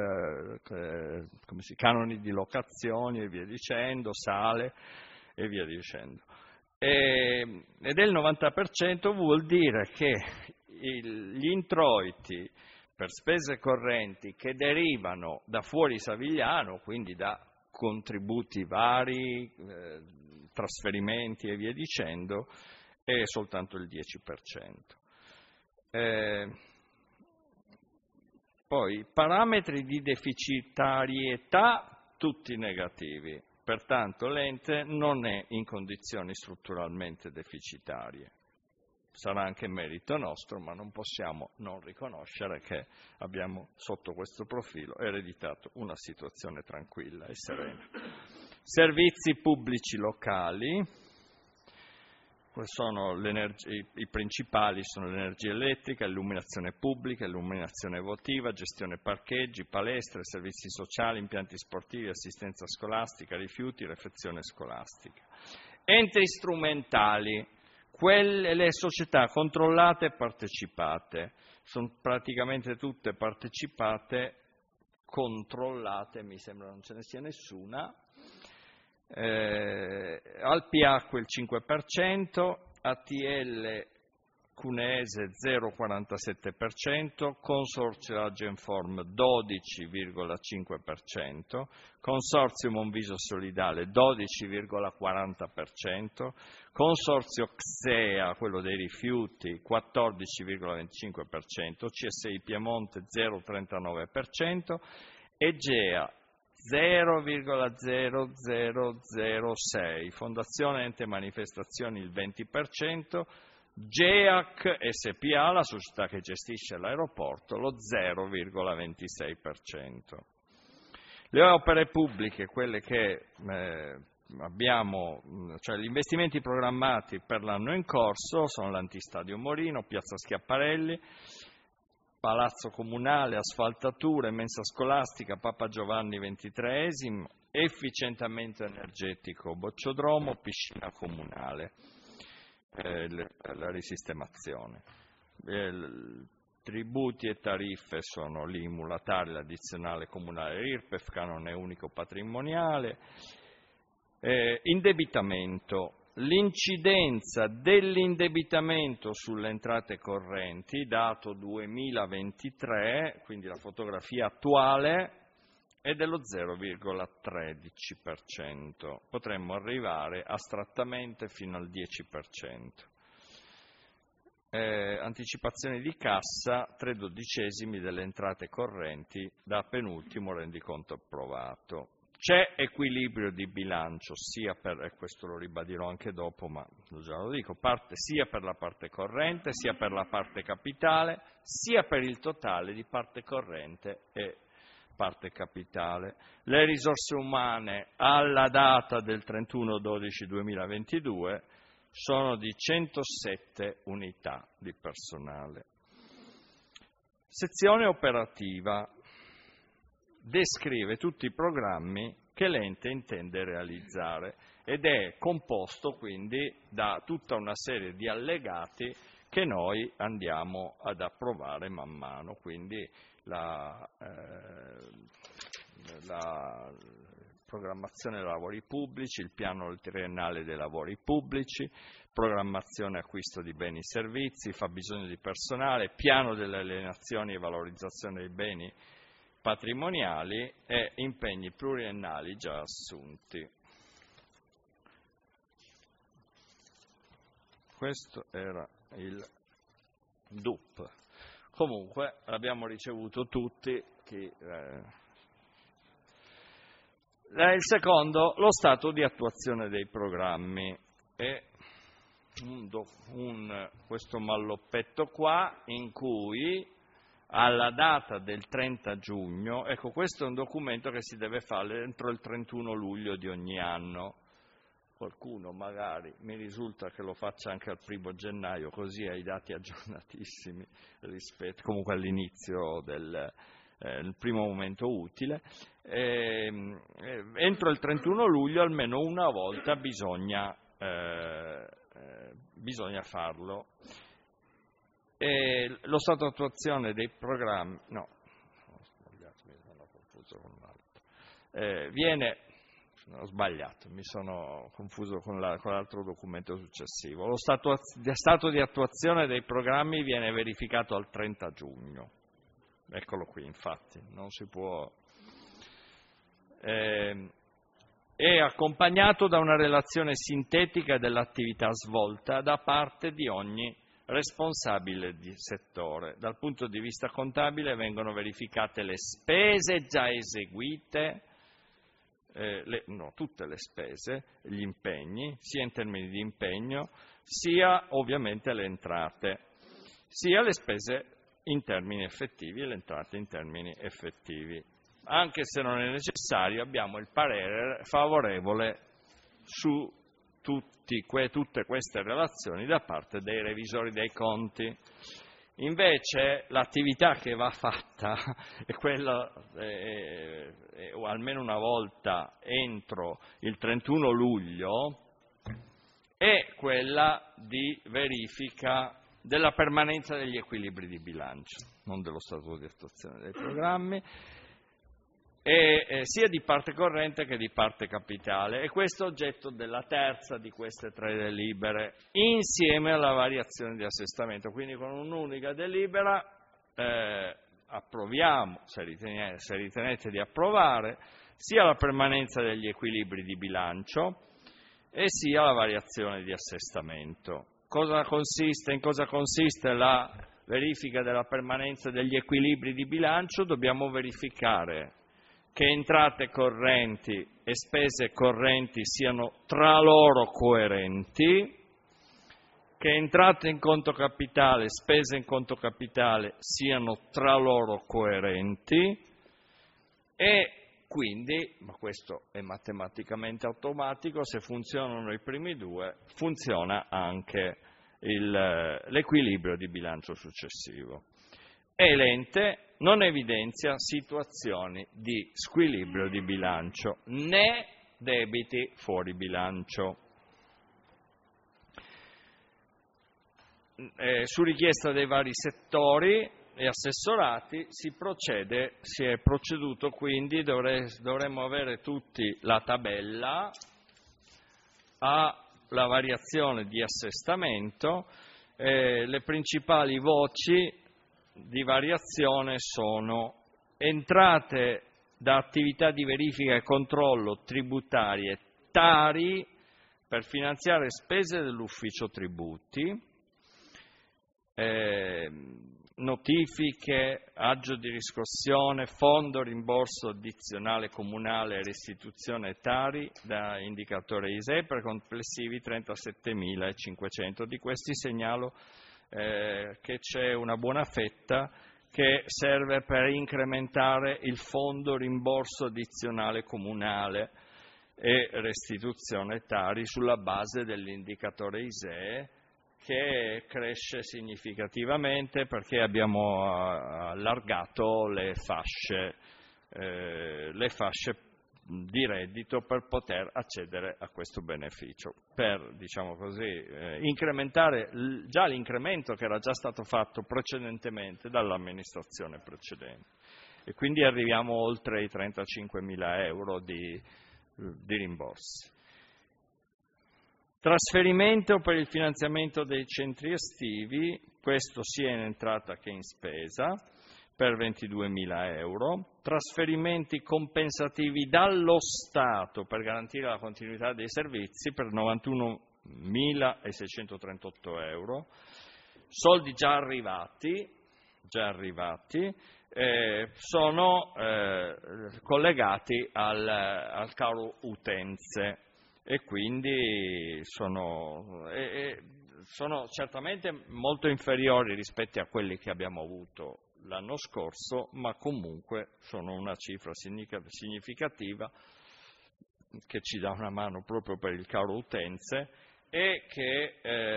canoni di locazioni e via dicendo, sale e via dicendo. Ed è il 90%, vuol dire che gli introiti per spese correnti che derivano da fuori Savigliano, quindi da contributi vari, trasferimenti e via dicendo, è soltanto il 10%. Poi parametri di deficitarietà tutti negativi, pertanto l'ente non è in condizioni strutturalmente deficitarie. Sarà anche merito nostro, ma non possiamo non riconoscere che abbiamo sotto questo profilo ereditato una situazione tranquilla e serena. Servizi pubblici locali, I principali sono l'energia elettrica, l'illuminazione pubblica, illuminazione votiva, gestione parcheggi, palestre, servizi sociali, impianti sportivi, assistenza scolastica, rifiuti, refezione scolastica. Enti strumentali, le società controllate e partecipate, sono praticamente tutte partecipate, controllate, mi sembra non ce ne sia nessuna. Al PH il 5%, ATL Cuneese 0,47%, Consorzio Agenform 12,5%, Consorzio Monviso Solidale 12,40%, Consorzio XEA, quello dei rifiuti, 14,25%, CSI Piemonte 0,39%, EGEA 0,0006, Fondazione Ente Manifestazioni il 20%, GEAC SPA, la società che gestisce l'aeroporto, lo 0,26%. Le opere pubbliche, quelle che abbiamo, cioè gli investimenti programmati per l'anno in corso, sono l'Antistadio Morino, Piazza Schiaparelli, Palazzo Comunale, asfaltature, mensa scolastica, Papa Giovanni XXIII, efficientamento energetico, Bocciodromo, piscina comunale, la risistemazione. Tributi e tariffe sono l'IMU, la TARI, l'addizionale comunale IRPEF, canone unico patrimoniale. Indebitamento. L'incidenza dell'indebitamento sulle entrate correnti, dato 2023, quindi la fotografia attuale, è dello 0,13%. Potremmo arrivare astrattamente fino al 10%. Anticipazioni di cassa, 3/12 delle entrate correnti da penultimo rendiconto approvato. C'è equilibrio di bilancio, sia per, e questo lo ribadirò anche dopo, ma già lo dico, sia per la parte corrente, sia per la parte capitale, sia per il totale di parte corrente e parte capitale. Le risorse umane alla data del 31/12/2022 sono di 107 unità di personale. Sezione operativa. Descrive tutti i programmi che l'ente intende realizzare ed è composto quindi da tutta una serie di allegati che noi andiamo ad approvare man mano, quindi la programmazione dei lavori pubblici, il piano triennale dei lavori pubblici, programmazione acquisto di beni e servizi, fabbisogno di personale, piano delle alienazioni e valorizzazione dei beni patrimoniali e impegni pluriennali già assunti. Questo era il DUP. Comunque l'abbiamo ricevuto tutti. Il secondo, lo stato di attuazione dei programmi. E questo malloppetto qua in cui alla data del 30 giugno, ecco, questo è un documento che si deve fare entro il 31 luglio di ogni anno. Qualcuno magari mi risulta che lo faccia anche al 1 gennaio, così ha i dati aggiornatissimi rispetto, comunque all'inizio del primo momento utile. Entro il 31 luglio almeno una volta bisogna farlo. Lo stato di attuazione dei programmi, no, ho sbagliato, mi sono confuso con l'altro, ho sbagliato, mi sono confuso con l'altro documento successivo. Lo stato di attuazione dei programmi viene verificato al 30 giugno, eccolo qui infatti, non si può, è accompagnato da una relazione sintetica dell'attività svolta da parte di ogni responsabile di settore. Dal punto di vista contabile vengono verificate le spese già eseguite, tutte le spese, gli impegni, sia in termini di impegno, sia ovviamente le entrate, sia le spese in termini effettivi e le entrate in termini effettivi. Anche se non è necessario, abbiamo il parere favorevole su tutte queste relazioni da parte dei revisori dei conti. Invece l'attività che va fatta è quella, o almeno una volta entro il 31 luglio, è quella di verifica della permanenza degli equilibri di bilancio, non dello statuto di attuazione dei programmi, sia di parte corrente che di parte capitale, e questo è oggetto della terza di queste 3 delibere, insieme alla variazione di assestamento. Quindi con un'unica delibera approviamo, se ritenete di approvare, sia la permanenza degli equilibri di bilancio e sia la variazione di assestamento. In cosa consiste la verifica della permanenza degli equilibri di bilancio? Dobbiamo verificare che entrate correnti e spese correnti siano tra loro coerenti, che entrate in conto capitale e spese in conto capitale siano tra loro coerenti e quindi, ma questo è matematicamente automatico, se funzionano i primi 2, funziona anche l'equilibrio di bilancio successivo. E l'ente non evidenzia situazioni di squilibrio di bilancio né debiti fuori bilancio. Su richiesta dei vari settori e assessorati si è proceduto, quindi dovremmo avere tutti la tabella alla variazione di assestamento. Le principali voci di variazione sono entrate da attività di verifica e controllo tributarie tari per finanziare spese dell'ufficio tributi, notifiche, aggio di riscossione, fondo rimborso addizionale comunale e restituzione tari da indicatore ISEE per complessivi 37.500. Di questi segnalo che c'è una buona fetta che serve per incrementare il fondo rimborso addizionale comunale e restituzione tari sulla base dell'indicatore ISEE, che cresce significativamente perché abbiamo allargato le fasce di reddito per poter accedere a questo beneficio, per, diciamo così, incrementare già l'incremento che era già stato fatto precedentemente dall'amministrazione precedente. E quindi arriviamo oltre i 35.000 euro di rimborsi. Trasferimento per il finanziamento dei centri estivi, questo sia in entrata che in spesa, per 22.000 euro. Trasferimenti compensativi dallo Stato per garantire la continuità dei servizi per 91.638 euro. Soldi già arrivati, sono collegati al caro utenze. E quindi sono certamente molto inferiori rispetto a quelli che abbiamo avuto l'anno scorso, ma comunque sono una cifra significativa che ci dà una mano proprio per il caro utenze e che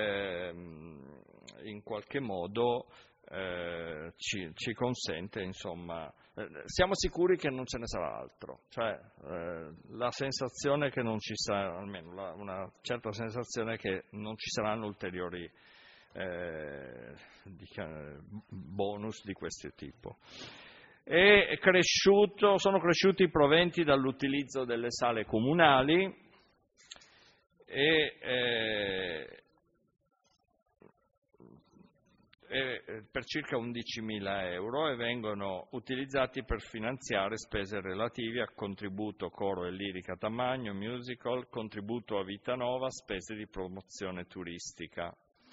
in qualche modo ci consente, insomma, siamo sicuri che non ce ne sarà altro, cioè la sensazione che non ci sarà, almeno una certa sensazione che non ci saranno ulteriori bonus di questo tipo. Sono cresciuti i proventi dall'utilizzo delle sale comunali per circa 11.000 euro e vengono utilizzati per finanziare spese relative a contributo coro e lirica Tamagno, musical, contributo a Vita Nova, spese di promozione turistica.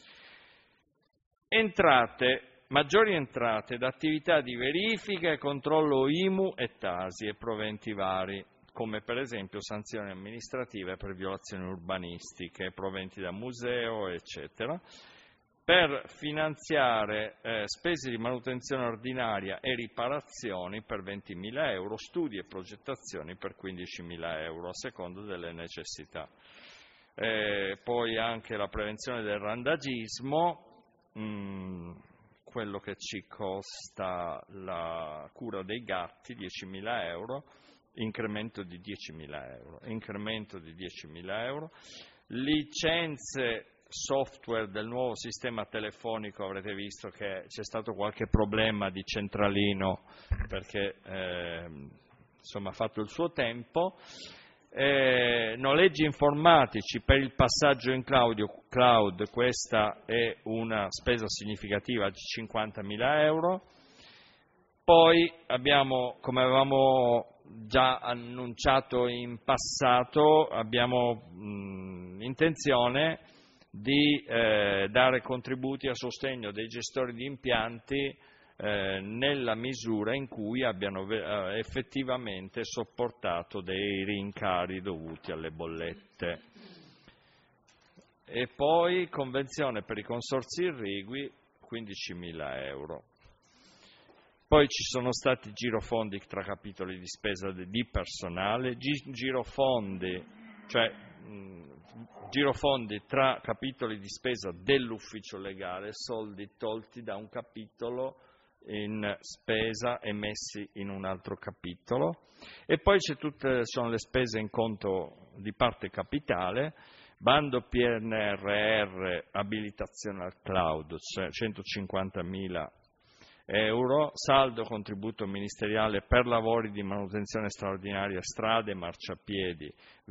Maggiori entrate da attività di verifica e controllo IMU e Tasi e proventi vari, come per esempio sanzioni amministrative per violazioni urbanistiche, proventi da museo, eccetera, per finanziare spese di manutenzione ordinaria e riparazioni per 20.000 euro, studi e progettazioni per 15.000 euro, a seconda delle necessità. poi anche la prevenzione del randagismo, quello che ci costa la cura dei gatti, 10.000 euro, incremento di 10.000 euro, licenze software del nuovo sistema telefonico, avrete visto che c'è stato qualche problema di centralino perché insomma ha fatto il suo tempo. Noleggi informatici per il passaggio in cloud, questa è una spesa significativa di 50.000 euro. Poi abbiamo, come avevamo già annunciato in passato, abbiamo intenzione di dare contributi a sostegno dei gestori di impianti nella misura in cui abbiano effettivamente sopportato dei rincari dovuti alle bollette. E poi convenzione per i consorzi irrigui, 15.000 euro. Poi ci sono stati girofondi tra capitoli di spesa di personale, girofondi tra capitoli di spesa dell'ufficio legale, soldi tolti da un capitolo in spesa e messi in un altro capitolo. E poi sono le spese in conto di parte capitale, bando PNRR, abilitazione al cloud, 150.000 euro, saldo contributo ministeriale per lavori di manutenzione straordinaria strade e marciapiedi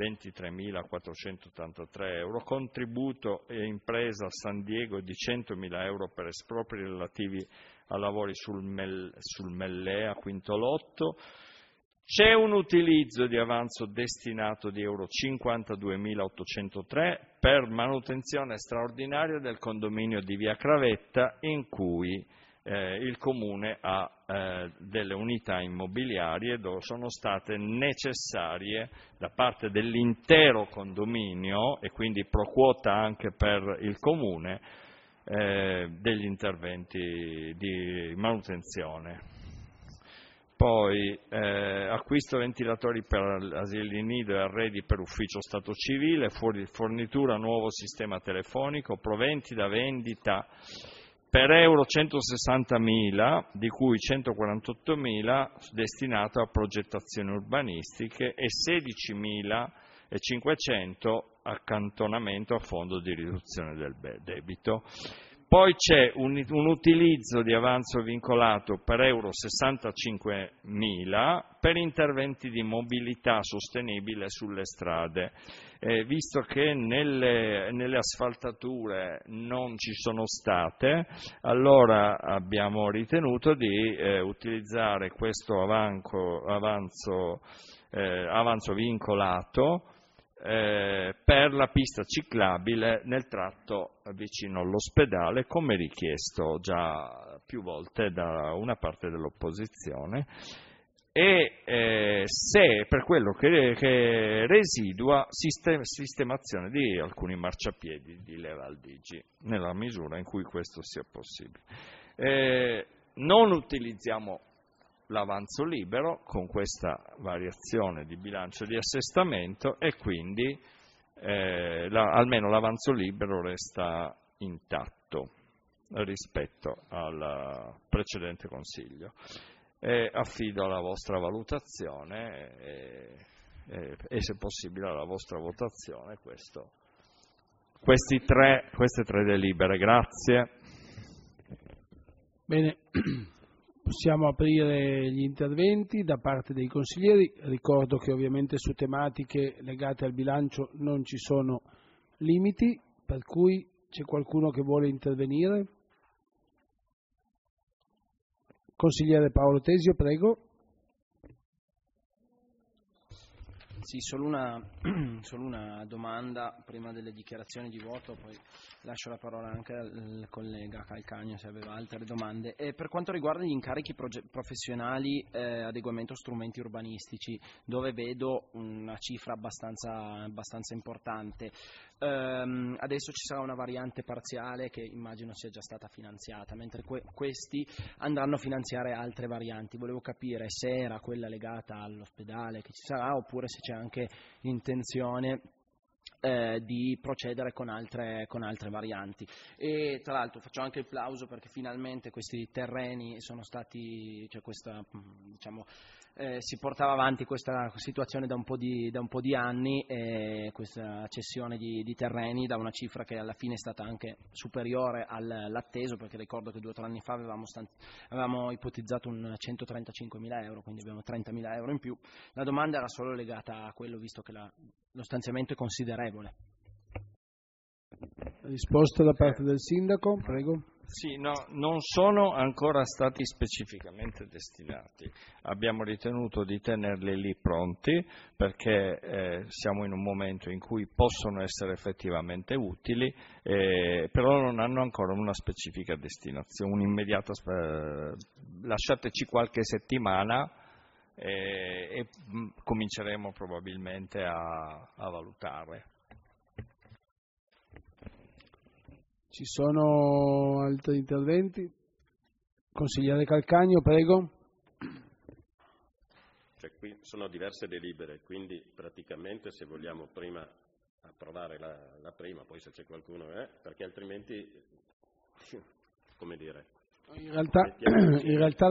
23.483 euro, contributo impresa San Diego di 100.000 euro per espropri relativi a lavori sul Mellea, quinto lotto. C'è un utilizzo di avanzo destinato di euro 52.803 per manutenzione straordinaria del condominio di Via Cravetta, in cui il Comune ha delle unità immobiliari e sono state necessarie da parte dell'intero condominio, e quindi pro quota anche per il Comune, degli interventi di manutenzione. Poi acquisto ventilatori per asili nido e arredi per ufficio stato civile, fornitura nuovo sistema telefonico, proventi da vendita per euro 160.000, di cui 148.000 destinato a progettazioni urbanistiche e 16.500 accantonamento a fondo di riduzione del debito. Poi c'è un utilizzo di avanzo vincolato per euro 65.000 per interventi di mobilità sostenibile sulle strade. Visto che nelle asfaltature non ci sono state, allora abbiamo ritenuto di utilizzare questo avanzo vincolato per la pista ciclabile nel tratto vicino all'ospedale, come richiesto già più volte da una parte dell'opposizione, e se per quello che residua sistemazione di alcuni marciapiedi di Leva Aldigi, nella misura in cui questo sia possibile. Non utilizziamo l'avanzo libero con questa variazione di bilancio di assestamento e quindi almeno l'avanzo libero resta intatto rispetto al precedente Consiglio. Affido alla vostra valutazione e se possibile alla vostra votazione queste tre delibere. Grazie. Bene. Possiamo aprire gli interventi da parte dei consiglieri. Ricordo che ovviamente su tematiche legate al bilancio non ci sono limiti, per cui c'è qualcuno che vuole intervenire? Consigliere Paolo Tesio, prego. Sì, solo una domanda prima delle dichiarazioni di voto, poi lascio la parola anche al collega Calcagno se aveva altre domande. Per quanto riguarda gli incarichi professionali, adeguamento strumenti urbanistici, dove vedo una cifra abbastanza importante, adesso ci sarà una variante parziale che immagino sia già stata finanziata, mentre questi andranno a finanziare altre varianti. Volevo capire se era quella legata all'ospedale che ci sarà, oppure se c'è anche intenzione di procedere con altre varianti. E tra l'altro faccio anche il plauso perché finalmente questi terreni sono stati, si portava avanti questa situazione da un po' di anni, questa cessione di terreni da una cifra che alla fine è stata anche superiore all'atteso, perché ricordo che 2 o 3 anni fa avevamo ipotizzato un 135.000 euro, quindi abbiamo 30.000 euro in più. La domanda era solo legata a quello, visto che lo stanziamento è considerevole. Risposta da parte del Sindaco, prego. Sì, no, non sono ancora stati specificamente destinati. Abbiamo ritenuto di tenerli lì pronti perché siamo in un momento in cui possono essere effettivamente utili, però non hanno ancora una specifica destinazione, un'immediata. Lasciateci qualche settimana e cominceremo probabilmente a valutare. Ci sono altri interventi? Consigliere Calcagno, prego. Qui sono diverse delibere, quindi praticamente se vogliamo prima approvare la prima, poi se c'è qualcuno, perché altrimenti, come dire... In realtà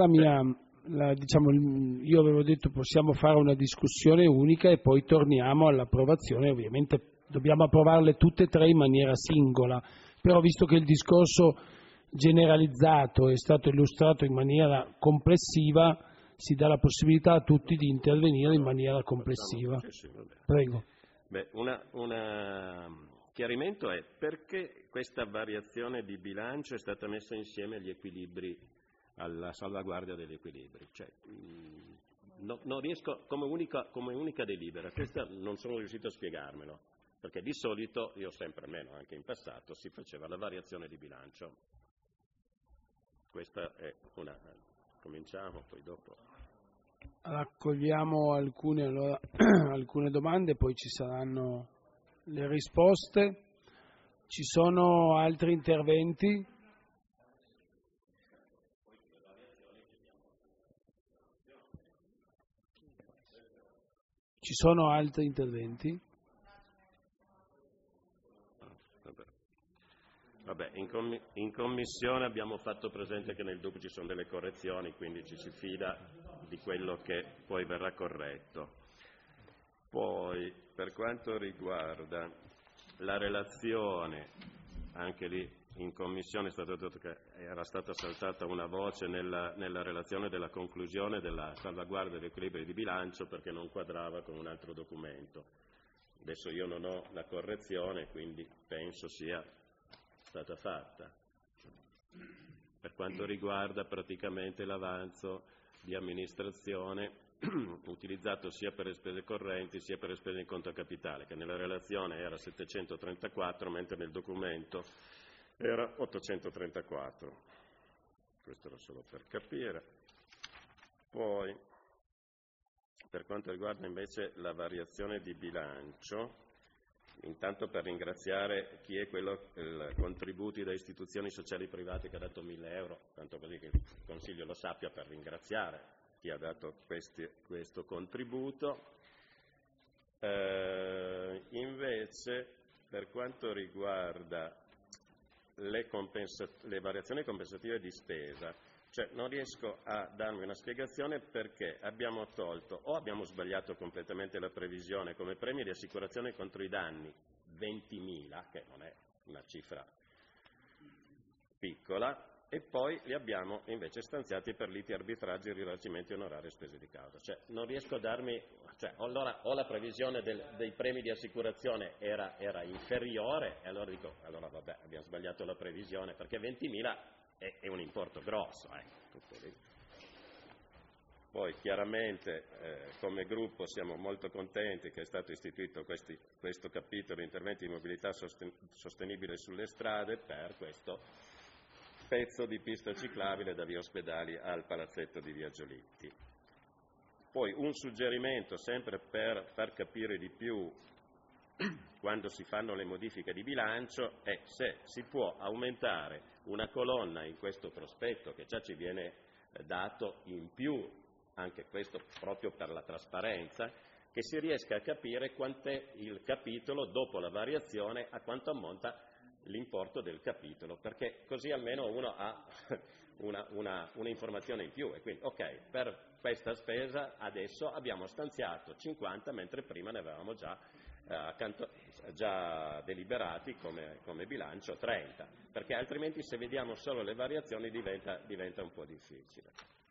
io avevo detto possiamo fare una discussione unica e poi torniamo all'approvazione, ovviamente dobbiamo approvarle tutte e 3 in maniera singola. Però visto che il discorso generalizzato è stato illustrato in maniera complessiva, si dà la possibilità a tutti di intervenire in maniera complessiva. Prego. Un chiarimento è perché questa variazione di bilancio è stata messa insieme agli equilibri, alla salvaguardia degli equilibri. Non riesco, come unica delibera, questa non sono riuscito a spiegarmelo. Perché di solito, io sempre meno, anche in passato, si faceva la variazione di bilancio. Questa è una... Cominciamo, poi dopo. Raccogliamo alcune domande, poi ci saranno le risposte. Ci sono altri interventi? Ci sono altri interventi? Vabbè, in commissione abbiamo fatto presente che nel dopo ci sono delle correzioni, quindi ci si fida di quello che poi verrà corretto. Poi, per quanto riguarda la relazione, anche lì in commissione è stato detto che era stata saltata una voce nella relazione della conclusione della salvaguardia degli equilibri di bilancio perché non quadrava con un altro documento. Adesso io non ho la correzione, quindi penso sia stata fatta. Per quanto riguarda praticamente l'avanzo di amministrazione utilizzato sia per le spese correnti sia per le spese in conto capitale, che nella relazione era 734 mentre nel documento era 834. Questo era solo per capire. Poi, per quanto riguarda invece la variazione di bilancio, intanto per ringraziare chi è quello, contributi da istituzioni sociali private che ha dato 1.000 euro, tanto così che il Consiglio lo sappia, per ringraziare chi ha dato questo contributo. Invece, per quanto riguarda le variazioni compensative di spesa, non riesco a darmi una spiegazione perché abbiamo tolto o abbiamo sbagliato completamente la previsione come premi di assicurazione contro i danni 20.000, che non è una cifra piccola, e poi li abbiamo invece stanziati per liti, arbitraggi, risarcimenti onorari e spese di causa. Non riesco a darmi, allora o la previsione dei premi di assicurazione era inferiore, e allora dico, vabbè, abbiamo sbagliato la previsione, perché 20.000 è un importo grosso, tutto lì. Poi chiaramente come gruppo siamo molto contenti che è stato istituito questo capitolo interventi di mobilità sostenibile sulle strade per questo pezzo di pista ciclabile da via Ospedali al palazzetto di via Giolitti. Poi un suggerimento sempre per far capire di più quando si fanno le modifiche di bilancio è se si può aumentare una colonna in questo prospetto che già ci viene dato in più, anche questo proprio per la trasparenza, che si riesca a capire quant'è il capitolo dopo la variazione, a quanto ammonta l'importo del capitolo, perché così almeno uno ha una informazione in più, e quindi ok, per questa spesa adesso abbiamo stanziato 50 mentre prima ne avevamo già deliberati come bilancio 30, perché altrimenti se vediamo solo le variazioni diventa un po' difficile.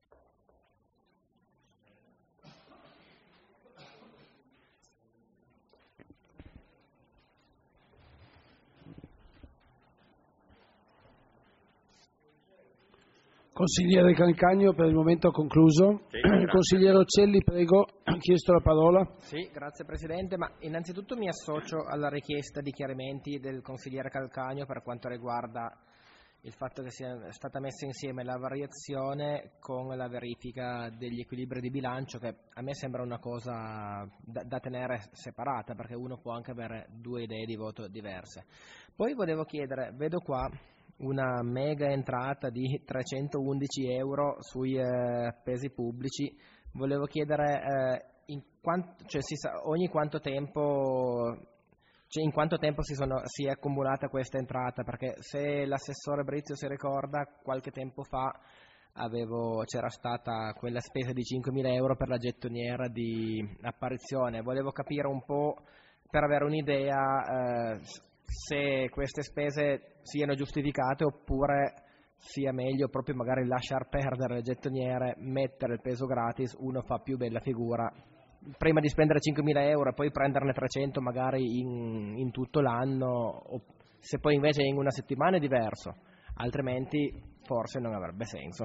Consigliere Calcagno, per il momento ha concluso. Sì, Consigliere Occelli, prego, ha chiesto la parola. Sì, grazie Presidente, ma innanzitutto mi associo alla richiesta di chiarimenti del consigliere Calcagno per quanto riguarda il fatto che sia stata messa insieme la variazione con la verifica degli equilibri di bilancio, che a me sembra una cosa da tenere separata, perché uno può anche avere due idee di voto diverse. Poi volevo chiedere, vedo qua una mega entrata di 311 euro sui pesi pubblici, volevo chiedere ogni quanto tempo, in quanto tempo si è accumulata questa entrata, perché se l'assessore Brizio si ricorda, qualche tempo fa c'era stata quella spesa di 5.000 euro per la gettoniera di apparizione. Volevo capire un po', per avere un'idea, se queste spese siano giustificate oppure sia meglio proprio magari lasciar perdere le gettoniere, mettere il peso gratis, uno fa più bella figura prima di spendere 5.000 euro e poi prenderne 300 magari in tutto l'anno, se poi invece in una settimana è diverso, altrimenti forse non avrebbe senso.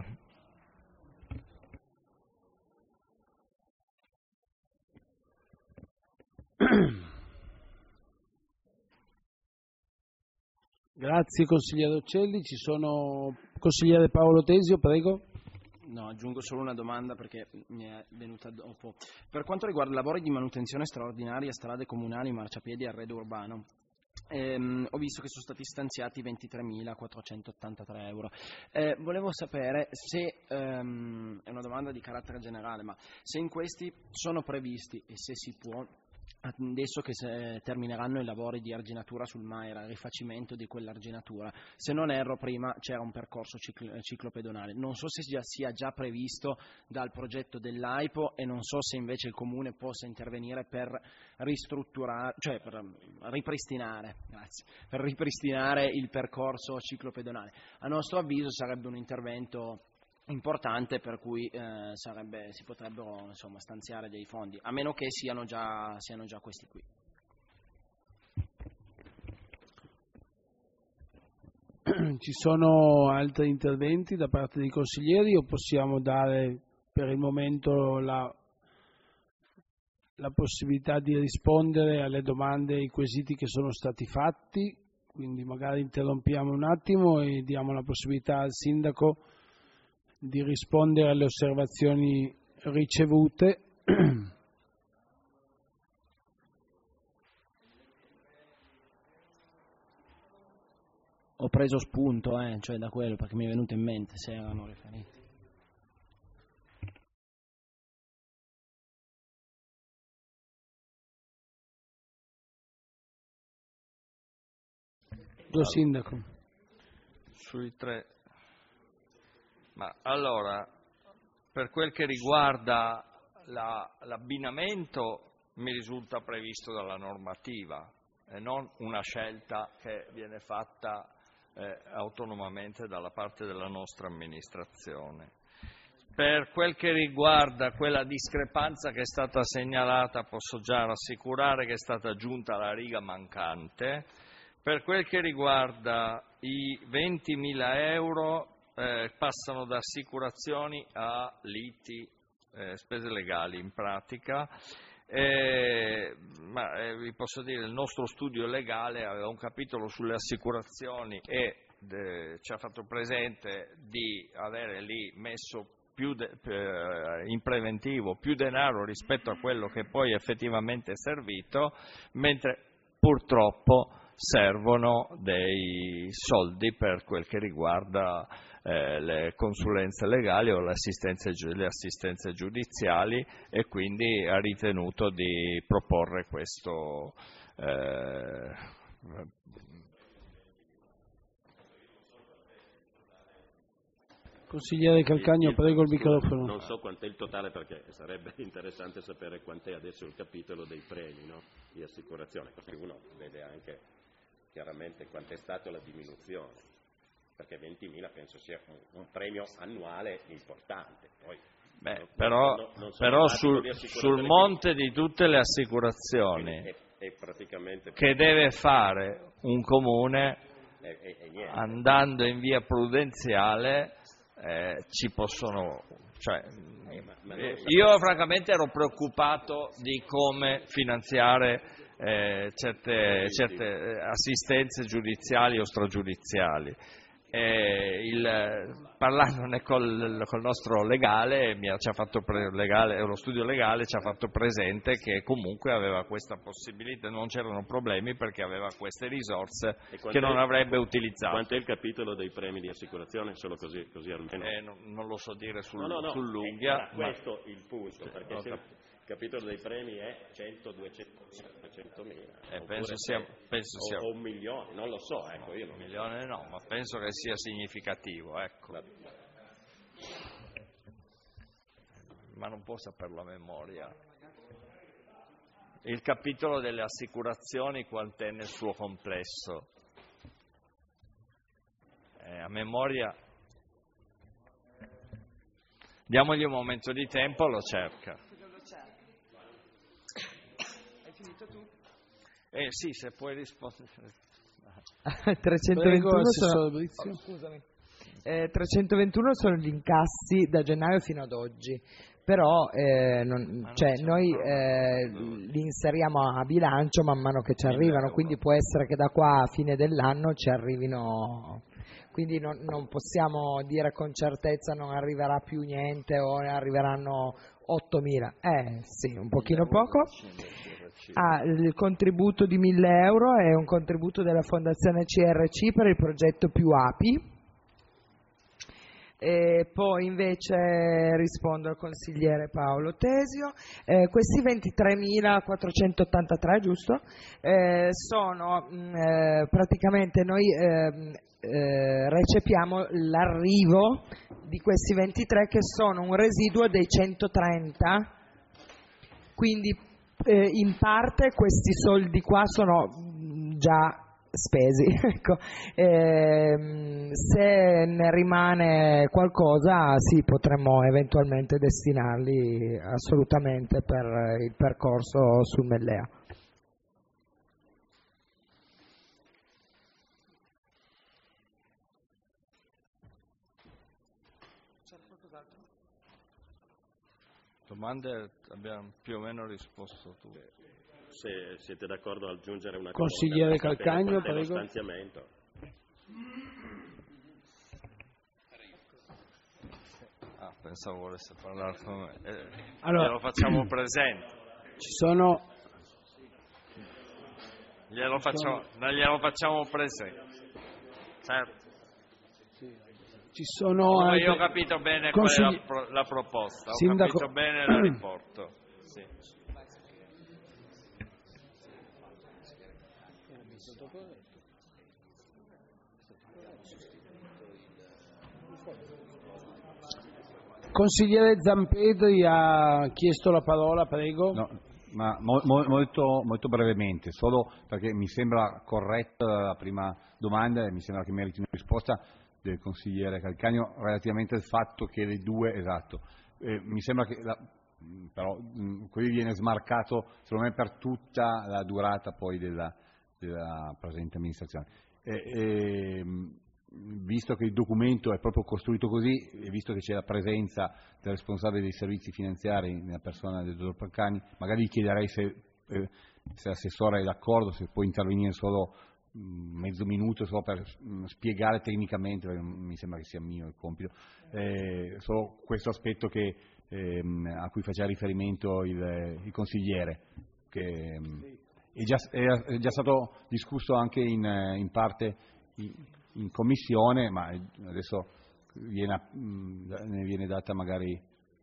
Grazie consigliere Occelli. Consigliere Paolo Tesio, prego. No, aggiungo solo una domanda perché mi è venuta dopo. Per quanto riguarda i lavori di manutenzione straordinaria, strade comunali, marciapiedi e arredo urbano, ho visto che sono stati stanziati 23.483 euro. Volevo sapere se, è una domanda di carattere generale, ma se in questi sono previsti, e se si può, adesso che termineranno i lavori di arginatura sul Maira, il rifacimento di quell'arginatura, se non erro prima c'era un percorso ciclopedonale, non so se sia già previsto dal progetto dell'AIPO e non so se invece il Comune possa intervenire per ristrutturare, cioè per ripristinare il percorso ciclopedonale. A nostro avviso sarebbe un intervento importante, per cui si potrebbero stanziare dei fondi, a meno che siano già questi qui. Ci sono altri interventi da parte dei consiglieri o possiamo dare per il momento la possibilità di rispondere alle domande e ai quesiti che sono stati fatti? Quindi magari interrompiamo un attimo e diamo la possibilità al Sindaco di rispondere alle osservazioni ricevute. Ho preso spunto, cioè da quello, perché mi è venuto in mente se erano riferiti. Sindaco. Sui tre. Ma allora, per quel che riguarda l'abbinamento, mi risulta previsto dalla normativa e non una scelta che viene fatta autonomamente dalla parte della nostra amministrazione. Per quel che riguarda quella discrepanza che è stata segnalata, posso già rassicurare che è stata aggiunta la riga mancante. Per quel che riguarda i 20.000 euro, passano da assicurazioni a liti, spese legali in pratica, ma vi posso dire, il nostro studio legale aveva un capitolo sulle assicurazioni e ci ha fatto presente di avere lì messo in preventivo più denaro rispetto a quello che poi effettivamente è servito, mentre purtroppo servono dei soldi per quel che riguarda le consulenze legali o le assistenze giudiziali, e quindi ha ritenuto di proporre questo Consigliere Calcagno, prego il microfono. Non so quant'è il totale, perché sarebbe interessante sapere quant'è adesso il capitolo dei premi, no? Di assicurazione, così uno vede anche chiaramente quant'è stata la diminuzione, perché 20.000 penso sia un premio annuale importante. Poi, però sul monte di tutte le assicurazioni è praticamente che deve fare un comune, andando in via prudenziale, ci possono, io francamente ero preoccupato di come finanziare certe assistenze giudiziali o stragiudiziali. Parlandone col nostro legale, lo studio legale ci ha fatto presente che comunque aveva questa possibilità, non c'erano problemi perché aveva queste risorse che non avrebbe utilizzato. Quanto è il capitolo dei premi di assicurazione? Solo così almeno. Non lo so dire sull'unghia. Questo è il punto, perché se il capitolo dei premi è 100, 200, 300.000, penso sia o 1 milione, non lo so, ecco, io non 1 milione no, ma penso che sia significativo, ecco. Ma non può saperlo a memoria. Il capitolo delle assicurazioni quant'è nel suo complesso? A memoria. Diamogli un momento di tempo, lo cerca. Sì, se puoi rispondere. 321 Scusami. 321 sono gli incassi da gennaio fino ad oggi, però noi li inseriamo a bilancio man mano che ci arrivano, quindi può essere che da qua a fine dell'anno ci arrivino, quindi non possiamo dire con certezza non arriverà più niente o ne arriveranno 8.000, sì, un pochino poco. Il contributo di 1.000 euro è un contributo della Fondazione CRC per il progetto Più Api. E poi invece rispondo al consigliere Paolo Tesio. Questi 23.483, giusto? Sono praticamente noi recepiamo l'arrivo di questi 23 che sono un residuo dei 130, quindi in parte questi soldi qua sono già spesi, ecco. Se ne rimane qualcosa sì, potremmo eventualmente destinarli assolutamente per il percorso sul Mellea. Domande abbiamo più o meno risposto tutte. Se siete d'accordo ad aggiungere una consigliere cosa. Calcagno, prego. prego. Stanziamento. Pensavo volesse parlare con me. Allora, glielo facciamo presente. Ci sono. Glielo facciamo presente. Certo. Ci sono io ho capito bene qual è la proposta, ho capito bene la riporto. Sì. Consigliere Zampedri ha chiesto la parola, prego. No, ma molto brevemente, solo perché mi sembra corretta la prima domanda e mi sembra che meriti una risposta del consigliere Calcagno relativamente al fatto che le due, esatto, mi sembra che però qui viene smarcato secondo me per tutta la durata poi della presente amministrazione. Visto che il documento è proprio costruito così e visto che c'è la presenza del responsabile dei servizi finanziari nella persona del dottor Calcagno, magari gli chiederei se l'assessore è d'accordo, se può intervenire solo mezzo minuto solo per spiegare tecnicamente, perché mi sembra che sia mio il compito, solo questo aspetto a cui faceva riferimento il consigliere, che è già stato discusso anche in parte in commissione, ma adesso ne viene data magari...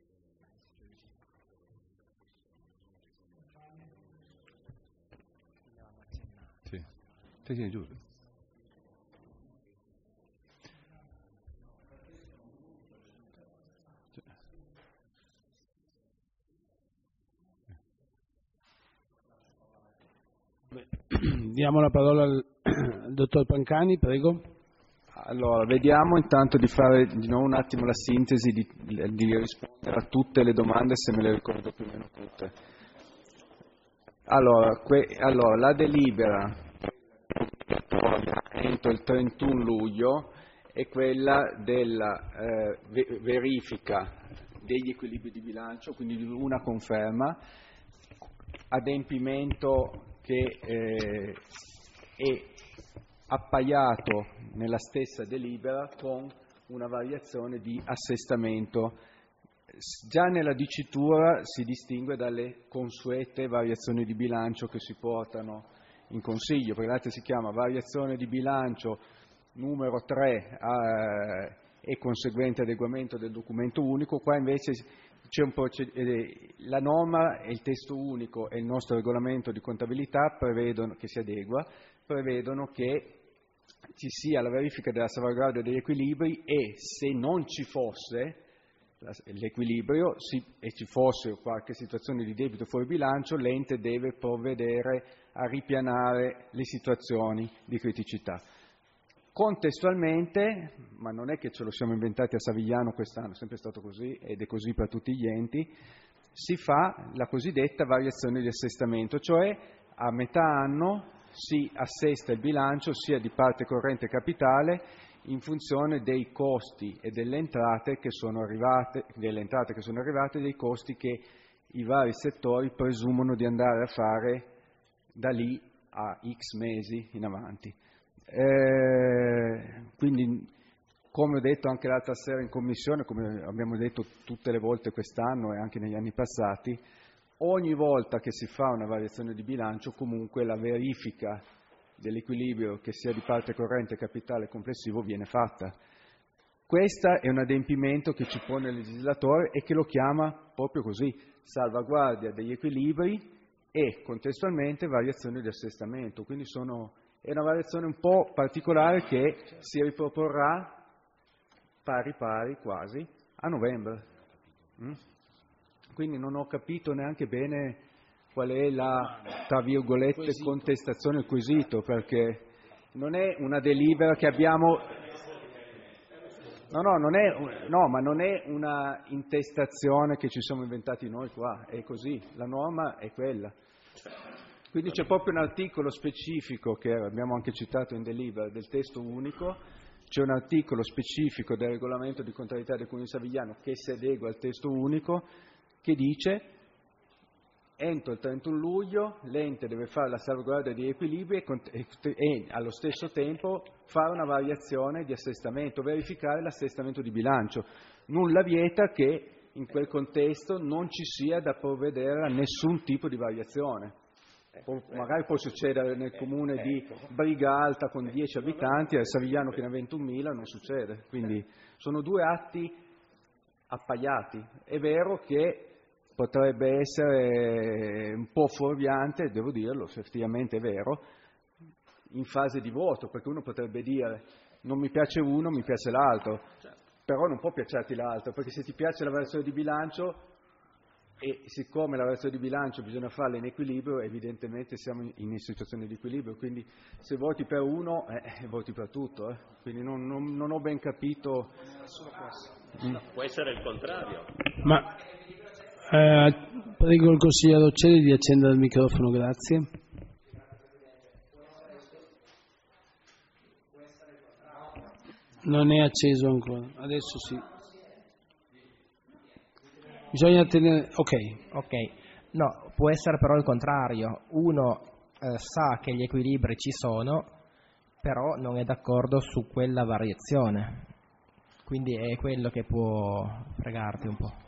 Sì, giusto. Diamo la parola al dottor Pancani, prego. Allora, vediamo intanto di fare di nuovo un attimo la sintesi, di rispondere a tutte le domande, se me le ricordo più o meno tutte. Allora, la delibera entro il 31 luglio è quella della verifica degli equilibri di bilancio, quindi di una conferma, adempimento che è appaiato nella stessa delibera con una variazione di assestamento. Già nella dicitura si distingue dalle consuete variazioni di bilancio che si portano in Consiglio, perché l'altra si chiama variazione di bilancio numero 3 e conseguente adeguamento del documento unico. Qua invece c'è la norma e il testo unico e il nostro regolamento di contabilità prevedono che si adegua, prevedono che ci sia la verifica della salvaguardia degli equilibri e se non ci fosse l'equilibrio e ci fosse qualche situazione di debito fuori bilancio, l'ente deve provvedere a ripianare le situazioni di criticità. Contestualmente, ma non è che ce lo siamo inventati a Savigliano quest'anno, è sempre stato così ed è così per tutti gli enti, si fa la cosiddetta variazione di assestamento, cioè a metà anno si assesta il bilancio sia di parte corrente capitale in funzione dei costi e delle entrate che sono arrivate e dei costi che i vari settori presumono di andare a fare da lì a X mesi in avanti. Quindi, come ho detto anche l'altra sera in commissione, come abbiamo detto tutte le volte quest'anno e anche negli anni passati, ogni volta che si fa una variazione di bilancio comunque la verifica dell'equilibrio che sia di parte corrente, capitale complessivo viene fatta. Questo è un adempimento che ci pone il legislatore e che lo chiama proprio così, salvaguardia degli equilibri e contestualmente variazione di assestamento. Quindi è una variazione un po' particolare che si riproporrà pari quasi a novembre. Quindi non ho capito neanche bene qual è la, tra virgolette, contestazione al quesito, perché non è una delibera che abbiamo... ma non è una intestazione che ci siamo inventati noi qua, è così, la norma è quella. Quindi c'è proprio un articolo specifico che abbiamo anche citato in delibera del testo unico, c'è un articolo specifico del regolamento di contabilità del Comune di Savigliano che si adegua al testo unico, che dice entro il 31 luglio l'ente deve fare la salvaguardia di equilibri e allo stesso tempo fare una variazione di assestamento, verificare l'assestamento di bilancio. Nulla vieta che in quel contesto non ci sia da provvedere a nessun tipo di variazione. Magari può succedere nel comune di Briga Alta con 10 abitanti e a Savigliano che ne ha 21.000 non succede. Quindi sono due atti appaiati. È vero che potrebbe essere un po' fuorviante, devo dirlo, effettivamente è vero, in fase di voto, perché uno potrebbe dire non mi piace uno, mi piace l'altro, però non può piacerti l'altro, perché se ti piace la variazione di bilancio e siccome la variazione di bilancio bisogna farla in equilibrio, evidentemente siamo in situazione di equilibrio, quindi se voti per uno, voti per tutto, quindi non ho ben capito. Può essere il contrario. Ma prego il consigliere Occelli di accendere il microfono, grazie. Non è acceso ancora, adesso sì. Bisogna tenere... Ok. No, può essere però il contrario. Uno sa che gli equilibri ci sono, però non è d'accordo su quella variazione. Quindi è quello che può fregarti un po'.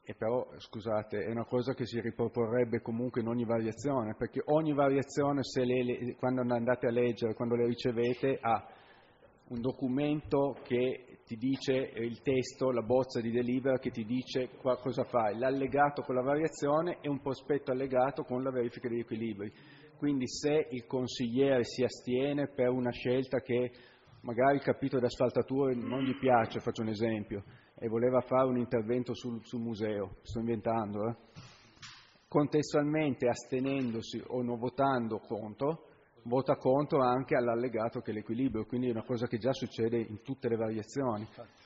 E però, scusate, è una cosa che si riproporrebbe comunque in ogni variazione, perché ogni variazione, quando andate a leggere, quando le ricevete, ha un documento che ti dice il testo, la bozza di delibera che ti dice cosa fai, l'allegato con la variazione e un prospetto allegato con la verifica degli equilibri. Quindi se il consigliere si astiene per una scelta che magari il capitolo di asfaltature non gli piace, faccio un esempio, e voleva fare un intervento sul museo, sto inventando, contestualmente astenendosi o non votando contro, vota contro anche all'allegato che è l'equilibrio, quindi è una cosa che già succede in tutte le variazioni.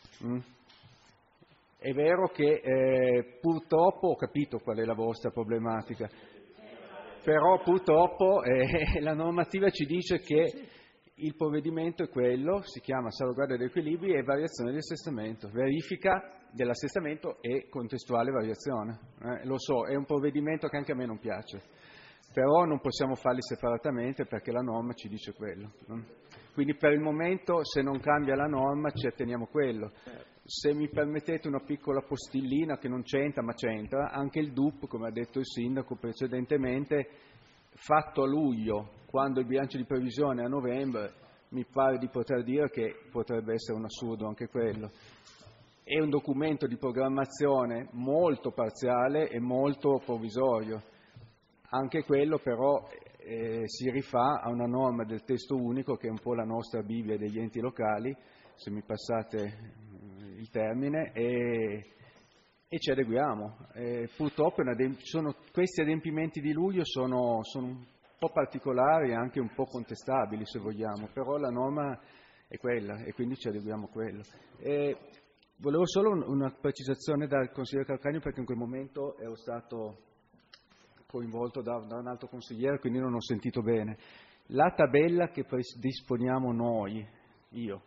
È vero che purtroppo ho capito qual è la vostra problematica, però purtroppo la normativa ci dice che il provvedimento è quello, si chiama salvaguardia degli equilibri e variazione dell'assestamento, verifica dell'assestamento e contestuale variazione. Lo so, è un provvedimento che anche a me non piace, però non possiamo farli separatamente perché la norma ci dice quello. Quindi per il momento, se non cambia la norma, ci atteniamo quello. Se mi permettete una piccola postillina che non c'entra, ma c'entra, anche il DUP, come ha detto il sindaco precedentemente, fatto a luglio, quando il bilancio di previsione è a novembre, mi pare di poter dire che potrebbe essere un assurdo anche quello. È un documento di programmazione molto parziale e molto provvisorio. Anche quello però si rifà a una norma del testo unico che è un po' la nostra Bibbia degli enti locali, se mi passate il termine, e ci adeguiamo. Purtroppo questi adempimenti di luglio sono un po' particolari e anche un po' contestabili, se vogliamo, però la norma è quella e quindi ci adeguiamo a quello. Volevo solo una precisazione dal consigliere Calcagno, perché in quel momento ero stato coinvolto da un altro consigliere, quindi non ho sentito bene. La tabella che disponiamo noi, io,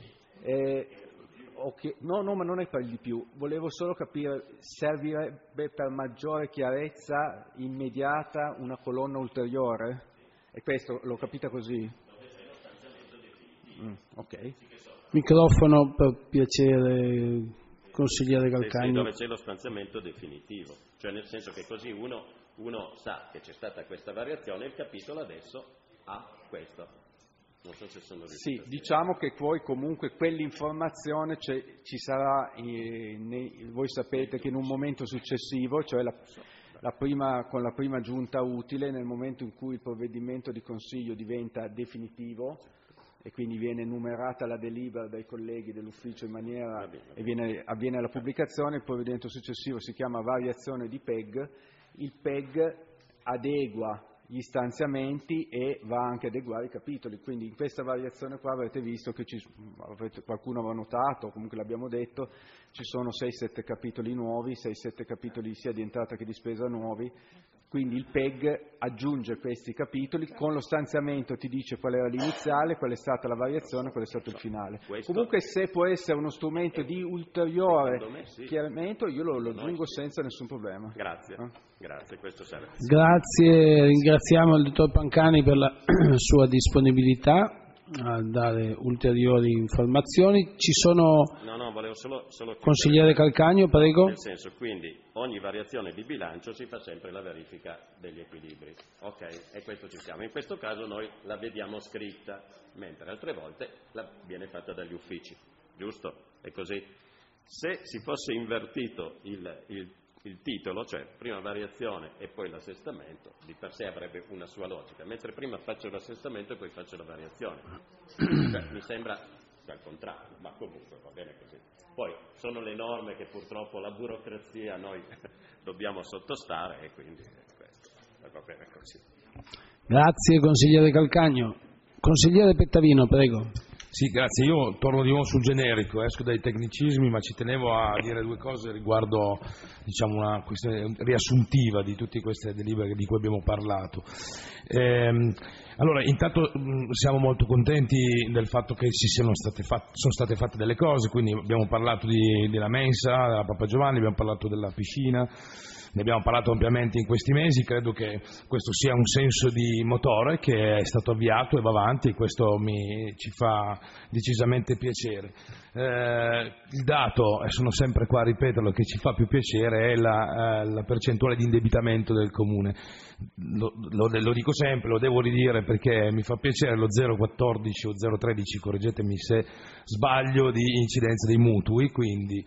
no, ma non è per di più, volevo solo capire, servirebbe per maggiore chiarezza immediata una colonna ulteriore? E questo l'ho capita così? Ok. Microfono per piacere, consigliere Calcagno. Sì, dove c'è lo stanziamento definitivo, cioè nel senso che così uno sa che c'è stata questa variazione e il capitolo adesso ha questo. Non so se sono riuscito. Sì, diciamo che poi comunque quell'informazione ci sarà, voi sapete che in un momento successivo, cioè con la prima giunta utile, nel momento in cui il provvedimento di consiglio diventa definitivo e quindi viene numerata la delibera dai colleghi dell'ufficio in maniera e avviene la pubblicazione, il provvedimento successivo si chiama variazione di PEG, il PEG adegua gli stanziamenti e va anche ad adeguare i capitoli, quindi in questa variazione qua avrete visto che qualcuno aveva notato, comunque l'abbiamo detto, ci sono 6-7 capitoli nuovi, 6-7 capitoli sia di entrata che di spesa nuovi, quindi il PEG aggiunge questi capitoli, con lo stanziamento ti dice qual era l'iniziale, qual è stata la variazione, qual è stato il finale. Comunque se può essere uno strumento di ulteriore chiarimento, io lo aggiungo senza nessun problema. Grazie, questo serve. Grazie, ringraziamo il dottor Pancani per la sua disponibilità a dare ulteriori informazioni. Ci sono... No, volevo solo consigliere Calcagno, prego. Nel senso, quindi, ogni variazione di bilancio si fa sempre la verifica degli equilibri. Ok, e questo ci siamo. In questo caso noi la vediamo scritta, mentre altre volte viene fatta dagli uffici. Giusto? È così. Se si fosse invertito il titolo, cioè prima variazione e poi l'assestamento, di per sé avrebbe una sua logica, mentre prima faccio l'assestamento e poi faccio la variazione. Cioè, mi sembra al contrario, ma comunque va bene così. Poi sono le norme che purtroppo la burocrazia noi dobbiamo sottostare e quindi questo va bene così. Grazie consigliere Calcagno. Consigliere Pettavino, prego. Sì, grazie. Io torno di nuovo sul generico, esco dai tecnicismi, ma ci tenevo a dire due cose riguardo, diciamo, una questione riassuntiva di tutte queste delibere di cui abbiamo parlato. Allora, intanto siamo molto contenti del fatto che sono state fatte delle cose, quindi abbiamo parlato della mensa, della Papa Giovanni, abbiamo parlato della piscina, ne abbiamo parlato ampiamente in questi mesi, credo che questo sia un senso di motore che è stato avviato e va avanti, e questo ci fa decisamente piacere. Il dato, e sono sempre qua a ripeterlo, che ci fa più piacere è la percentuale di indebitamento del Comune. Lo dico sempre, lo devo ridire perché mi fa piacere lo 0,14 o 0,13, correggetemi se sbaglio, di incidenza dei mutui, quindi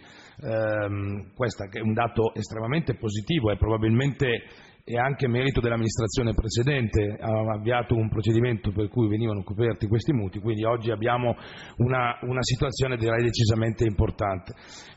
questo è un dato estremamente positivo e probabilmente è anche merito dell'amministrazione precedente, ha avviato un procedimento per cui venivano coperti questi mutui, quindi oggi abbiamo una situazione direi decisamente importante.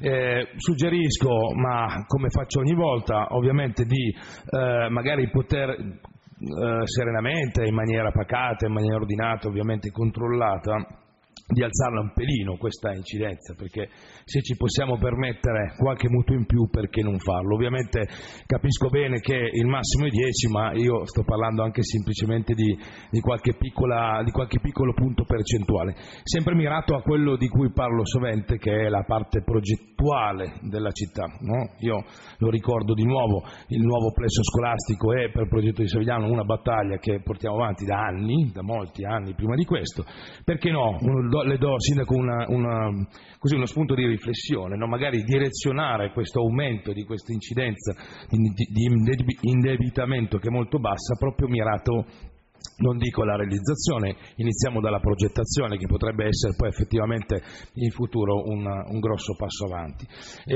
Suggerisco, ma come faccio ogni volta, ovviamente di magari poter serenamente, in maniera pacata, in maniera ordinata, ovviamente controllata, di alzarla un pelino questa incidenza, perché se ci possiamo permettere qualche mutuo in più, perché non farlo? Ovviamente capisco bene che il massimo è 10, ma io sto parlando anche semplicemente di qualche piccolo punto percentuale, sempre mirato a quello di cui parlo sovente, che è la parte progettuale della città, no? Io lo ricordo di nuovo, il nuovo plesso scolastico è per il progetto di Savigliano una battaglia che portiamo avanti da anni, da molti anni prima di questo. Perché no? Le do, Sindaco, uno spunto di riflessione, no? Magari direzionare questo aumento di questa incidenza di indebitamento che è molto bassa, proprio mirato, non dico alla realizzazione, iniziamo dalla progettazione, che potrebbe essere poi effettivamente in futuro un grosso passo avanti.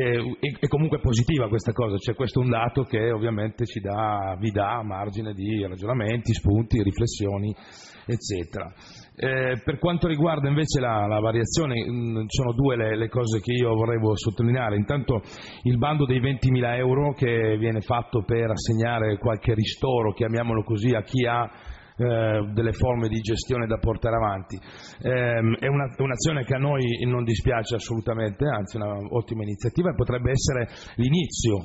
E comunque è positiva questa cosa, cioè questo è un dato che ovviamente vi dà margine di ragionamenti, spunti, riflessioni, eccetera. Per quanto riguarda invece la variazione, sono due le cose che io vorrevo sottolineare. Intanto il bando dei 20.000 euro che viene fatto per assegnare qualche ristoro, chiamiamolo così, a chi ha delle forme di gestione da portare avanti. È un'azione che a noi non dispiace assolutamente, anzi è un'ottima iniziativa e potrebbe essere l'inizio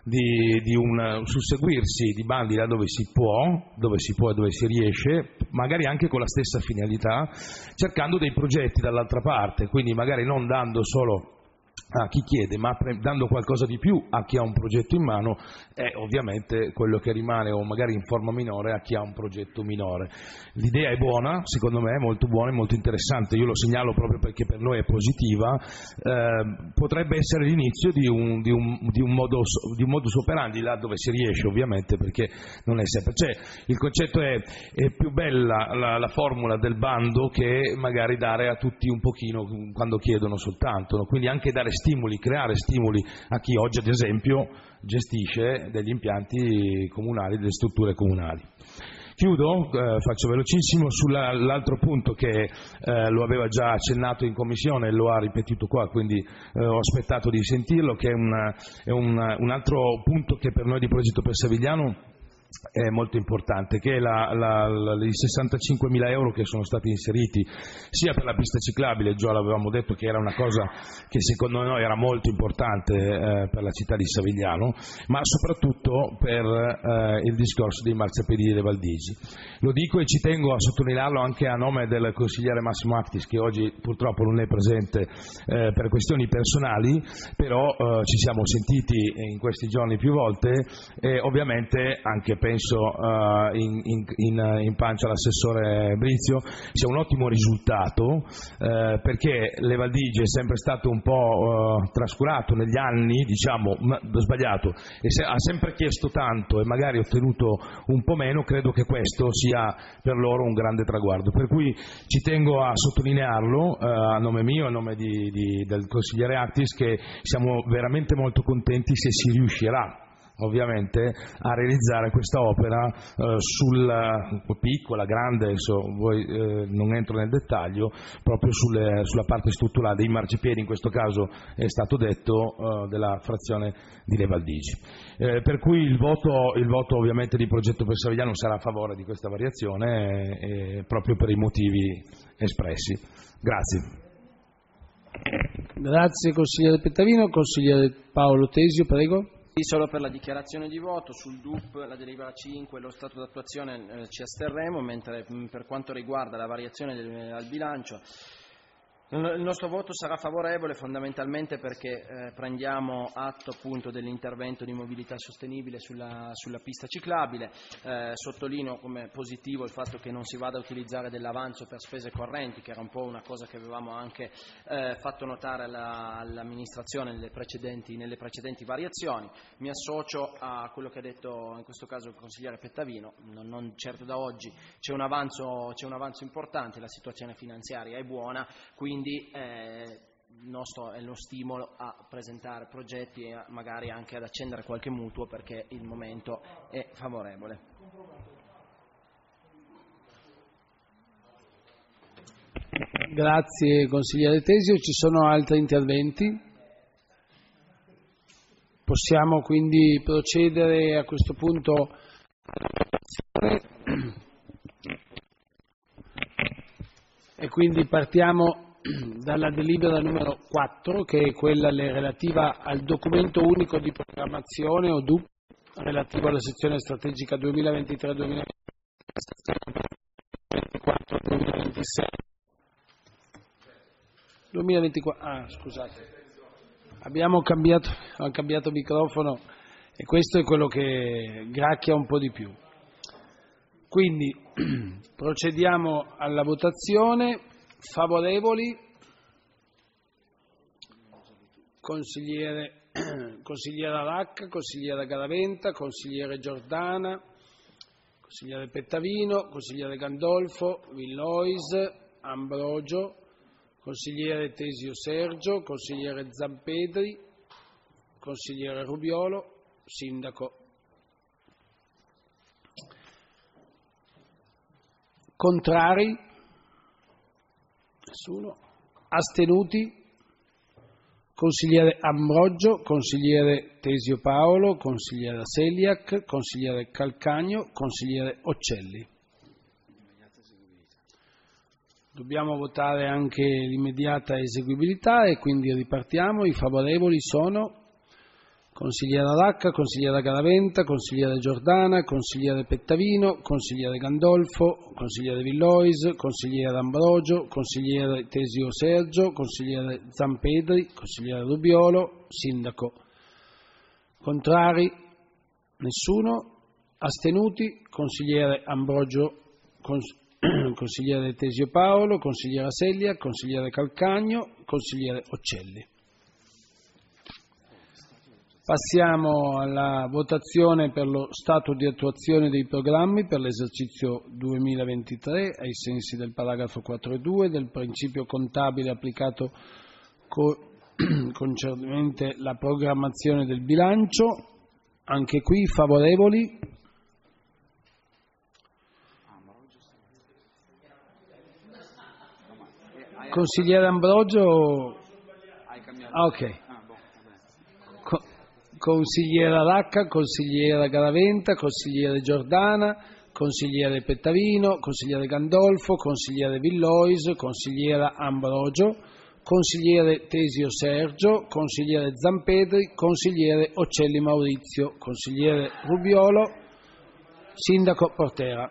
di un susseguirsi di bandi là dove si può e dove si riesce, magari anche con la stessa finalità, cercando dei progetti dall'altra parte, quindi magari non dando solo a chi chiede, ma dando qualcosa di più a chi ha un progetto in mano, e ovviamente quello che rimane, o magari in forma minore, a chi ha un progetto minore. L'idea è buona, secondo me è molto buona e molto interessante, io lo segnalo proprio perché per noi è positiva. Potrebbe essere l'inizio di un modus operandi là dove si riesce, ovviamente, perché non è sempre, il concetto è più bella la formula del bando che magari dare a tutti un pochino quando chiedono soltanto, no? Quindi anche dare stimoli, creare stimoli a chi oggi ad esempio gestisce degli impianti comunali, delle strutture comunali. Chiudo, faccio velocissimo sull'altro punto che lo aveva già accennato in commissione e lo ha ripetuto qua, quindi ho aspettato di sentirlo, che è un altro punto che per noi di Progetto per Savigliano è molto importante, che è i 65.000 euro che sono stati inseriti sia per la pista ciclabile, già l'avevamo detto che era una cosa che secondo noi era molto importante per la città di Savigliano, ma soprattutto per il discorso dei marciapiedi delle Valdigi. Lo dico e ci tengo a sottolinearlo anche a nome del consigliere Massimo Actis, che oggi purtroppo non è presente per questioni personali, però ci siamo sentiti in questi giorni più volte e ovviamente anche penso in pancia all'assessore Brizio, sia un ottimo risultato perché le Valdigi è sempre stato un po' trascurato negli anni, diciamo, sbagliato, e ha sempre chiesto tanto e magari ottenuto un po' meno. Credo che questo sia per loro un grande traguardo, per cui ci tengo a sottolinearlo a nome mio e a nome del consigliere Actis, che siamo veramente molto contenti se si riuscirà ovviamente a realizzare questa opera piccola, grande, non entro nel dettaglio, proprio sulla parte strutturale dei marciapiedi, in questo caso è stato detto della frazione di Le Valdigi. Per cui il voto ovviamente di Progetto per Savigliano sarà a favore di questa variazione proprio per i motivi espressi. Grazie. Grazie consigliere Pettavino. Consigliere Paolo Tesio, prego. Solo per la dichiarazione di voto sul DUP, la delibera 5 e lo stato d'attuazione ci asterremo, mentre per quanto riguarda la variazione al bilancio Il nostro voto sarà favorevole fondamentalmente perché prendiamo atto appunto dell'intervento di mobilità sostenibile sulla pista ciclabile. Sottolineo come positivo il fatto che non si vada a utilizzare dell'avanzo per spese correnti, che era un po' una cosa che avevamo anche fatto notare all'amministrazione nelle precedenti variazioni. Mi associo a quello che ha detto in questo caso il consigliere Pettavino, non certo da oggi, c'è un avanzo importante, la situazione finanziaria è buona, quindi il nostro è lo stimolo a presentare progetti e magari anche ad accendere qualche mutuo perché il momento è favorevole. Grazie consigliere Tesio. Ci sono altri interventi? Possiamo quindi procedere a questo punto alla votazione e quindi partiamo dalla delibera numero 4, che è quella relativa al documento unico di programmazione o DUP relativo alla sezione strategica 2023-2026. Scusate, abbiamo cambiato microfono e questo è quello che gracchia un po' di più. Quindi procediamo alla votazione. Favorevoli? Consigliera Racca, consigliere Garaventa, consigliere Giordana, consigliere Pettavino, consigliere Gandolfo, Villois, Ambrogio, consigliere Tesio Sergio, consigliere Zampedri, consigliere Rubiolo, sindaco. Contrari? Nessuno. Astenuti? Consigliere Ambrogio, consigliere Tesio Paolo, consigliere Seliac, consigliere Calcagno, consigliere Occelli. Dobbiamo votare anche l'immediata eseguibilità e quindi ripartiamo. I favorevoli sono consigliera Racca, consigliera Garaventa, consigliere Giordana, consigliere Pettavino, consigliere Gandolfo, consigliere Villois, consigliere Ambrogio, consigliere Tesio Sergio, consigliere Zampedri, consigliere Rubiolo, sindaco. Contrari? Nessuno. Astenuti? Consigliere Ambrogio, consigliere Tesio Paolo, consigliera Sellia, consigliere Calcagno, consigliere Occelli. Passiamo alla votazione per lo stato di attuazione dei programmi per l'esercizio 2023 ai sensi del paragrafo 4.2 del principio contabile applicato concernente la programmazione del bilancio. Anche qui favorevoli? Consigliere Ambrogio? Ok. Consigliera Racca, consigliera Garaventa, consigliere Giordana, consigliere Pettavino, consigliere Gandolfo, consigliere Villois, consigliera Ambrogio, consigliere Tesio Sergio, consigliere Zampedri, consigliere Occelli Maurizio, consigliere Rubiolo, sindaco Portera.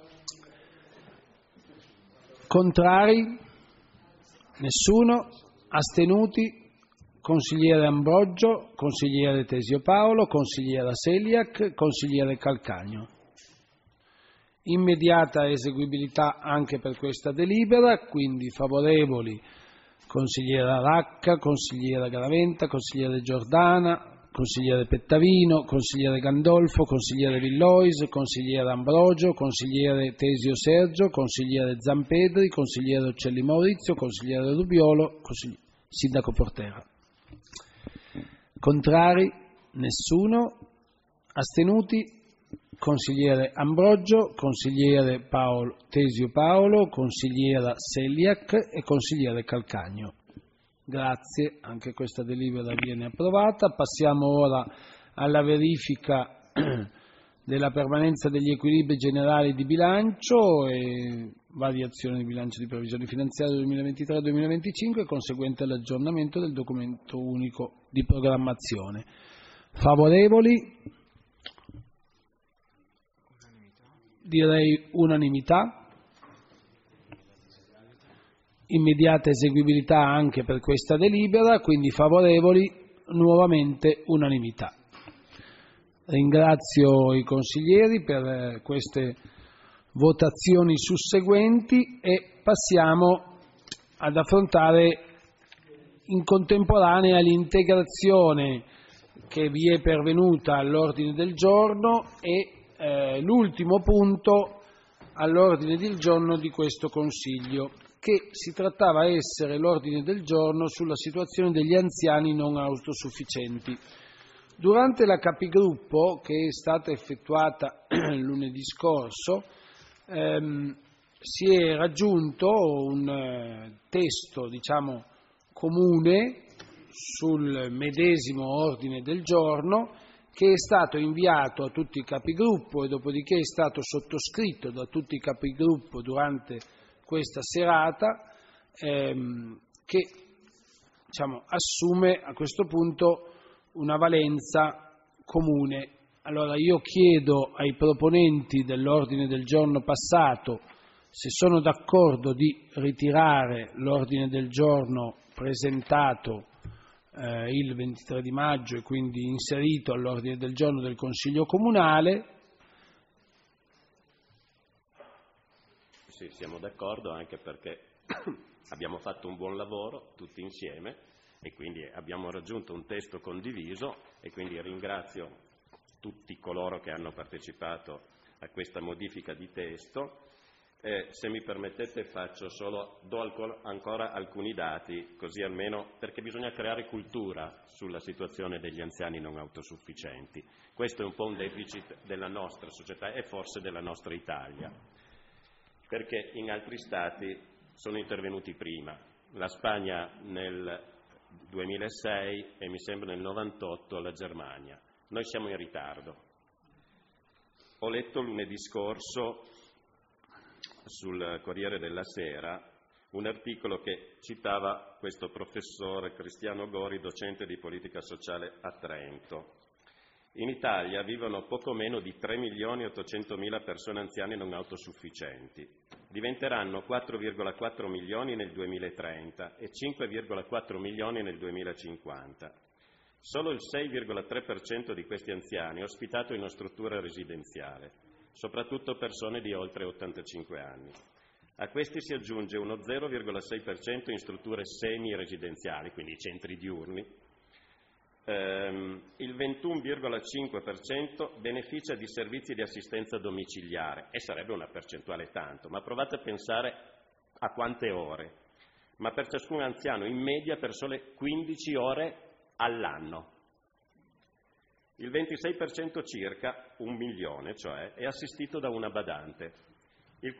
Contrari? Nessuno. Astenuti? Consigliere Ambrogio, consigliere Tesio Paolo, consigliera Seliac, consigliere Calcagno. Immediata eseguibilità anche per questa delibera, quindi favorevoli consigliera Racca, consigliera Garaventa, consigliere Giordana, consigliere Pettavino, consigliere Gandolfo, consigliere Villois, consigliere Ambrogio, consigliere Tesio Sergio, consigliere Zampedri, consigliere Occelli Maurizio, consigliere Rubiolo, sindaco Portera. Contrari? Nessuno. Astenuti? Consigliere Ambrogio, consigliere Tesio Paolo, consigliera Seliac e consigliere Calcagno. Grazie, anche questa delibera viene approvata. Passiamo ora alla verifica della permanenza degli equilibri generali di bilancio e variazione di bilancio di previsioni finanziarie 2023-2025 e conseguente all'aggiornamento del documento unico di programmazione. Favorevoli? Direi unanimità. immediata eseguibilità anche per questa delibera, quindi favorevoli, nuovamente unanimità. Ringrazio i consiglieri per queste votazioni susseguenti e passiamo ad affrontare in contemporanea l'integrazione che vi è pervenuta all'ordine del giorno e l'ultimo punto all'ordine del giorno di questo Consiglio, che si trattava essere l'ordine del giorno sulla situazione degli anziani non autosufficienti. Durante la Capigruppo, che è stata effettuata lunedì scorso, si è raggiunto un testo, comune sul medesimo ordine del giorno, che è stato inviato a tutti i Capigruppo e dopodiché è stato sottoscritto da tutti i Capigruppo durante questa serata, che assume a questo punto una valenza comune. Allora io chiedo ai proponenti dell'ordine del giorno passato se sono d'accordo di ritirare l'ordine del giorno presentato il 23 di maggio e quindi inserito all'ordine del giorno del Consiglio Comunale. Sì, siamo d'accordo, anche perché abbiamo fatto un buon lavoro tutti insieme e quindi abbiamo raggiunto un testo condiviso, e quindi ringrazio tutti coloro che hanno partecipato a questa modifica di testo. Se mi permettete do ancora alcuni dati, così almeno, perché bisogna creare cultura sulla situazione degli anziani non autosufficienti. Questo è un po' un deficit della nostra società e forse della nostra Italia, perché in altri Stati sono intervenuti prima. La Spagna nel 2006 e mi sembra nel 98 la Germania. Noi siamo in ritardo. Ho letto lunedì scorso sul Corriere della Sera un articolo che citava questo professore Cristiano Gori, docente di politica sociale a Trento. In Italia vivono poco meno di 3.800.000 persone anziane non autosufficienti. Diventeranno 4,4 milioni nel 2030 e 5,4 milioni nel 2050. Solo il 6,3% di questi anziani è ospitato in una struttura residenziale, soprattutto persone di oltre 85 anni. A questi si aggiunge uno 0,6% in strutture semi-residenziali, quindi centri diurni. Il 21,5% beneficia di servizi di assistenza domiciliare, e sarebbe una percentuale tanto, ma provate a pensare a quante ore. Ma per ciascun anziano in media per sole 15 ore all'anno. Il 26% circa, 1 milione cioè, è assistito da una badante. Il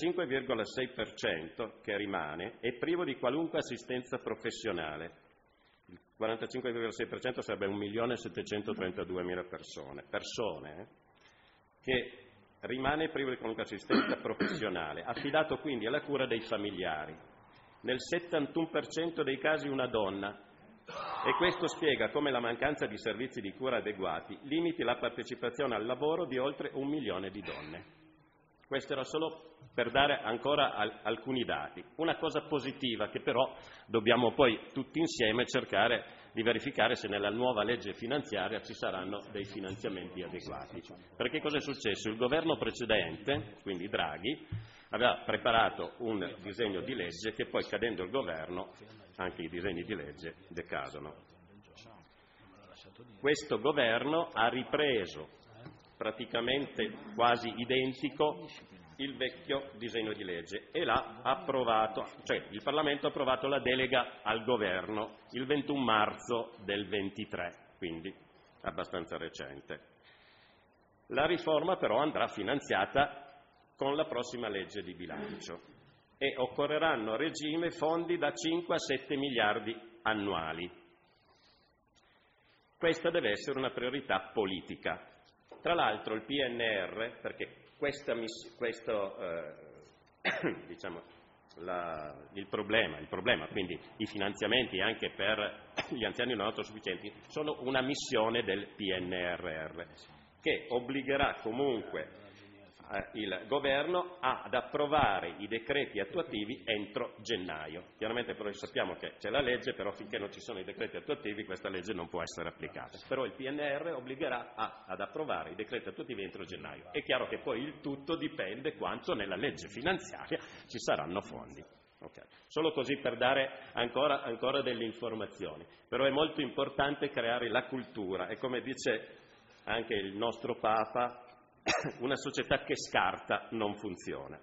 45,6% che rimane è privo di qualunque assistenza professionale. Il 45,6% sarebbe 1.732.000 persone che rimane privo di qualunque assistenza professionale, affidato quindi alla cura dei familiari. Nel 71% dei casi una donna, e questo spiega come la mancanza di servizi di cura adeguati limiti la partecipazione al lavoro di oltre 1 milione di donne. Questo era solo per dare ancora alcuni dati. Una cosa positiva che però dobbiamo poi tutti insieme cercare di verificare se nella nuova legge finanziaria ci saranno dei finanziamenti adeguati. Perché cosa è successo? Il governo precedente, quindi Draghi, aveva preparato un disegno di legge che poi, cadendo il governo, anche i disegni di legge decadono. Questo governo ha ripreso praticamente quasi identico il vecchio disegno di legge e l'ha approvato, cioè il Parlamento ha approvato la delega al governo il 21 marzo del 23, quindi abbastanza recente. La riforma però andrà finanziata con la prossima legge di bilancio e occorreranno a regime fondi da 5 a 7 miliardi annuali. Questa deve essere una priorità politica. Tra l'altro il PNR, perché il problema, quindi i finanziamenti anche per gli anziani non autosufficienti, sono una missione del PNRR che obbligherà comunque il governo ad approvare i decreti attuativi entro gennaio. Chiaramente però sappiamo che c'è la legge, però finché non ci sono i decreti attuativi questa legge non può essere applicata. Però il PNR obbligherà ad approvare i decreti attuativi entro gennaio. È chiaro che poi il tutto dipende quanto nella legge finanziaria ci saranno fondi. Okay. Solo così per dare ancora delle informazioni. Però è molto importante creare la cultura e, come dice anche il nostro Papa, una società che scarta non funziona.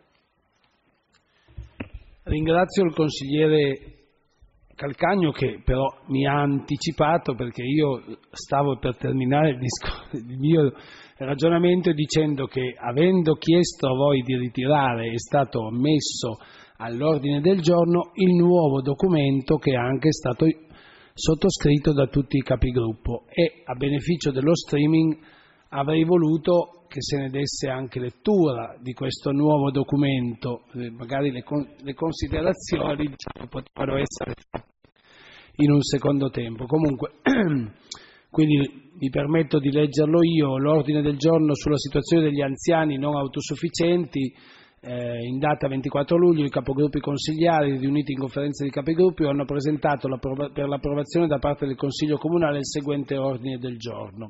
Ringrazio il consigliere Calcagno che però mi ha anticipato, perché io stavo per terminare il mio ragionamento dicendo che, avendo chiesto a voi di ritirare, è stato messo all'ordine del giorno il nuovo documento che è anche stato sottoscritto da tutti i capigruppo, e a beneficio dello streaming avrei voluto che se ne desse anche lettura di questo nuovo documento, magari le considerazioni potrebbero essere fatte in un secondo tempo. Comunque, quindi mi permetto di leggerlo io. L'ordine del giorno sulla situazione degli anziani non autosufficienti, in data 24 luglio i capogruppi consigliari riuniti in conferenza di capigruppi hanno presentato per l'approvazione da parte del Consiglio Comunale il seguente ordine del giorno.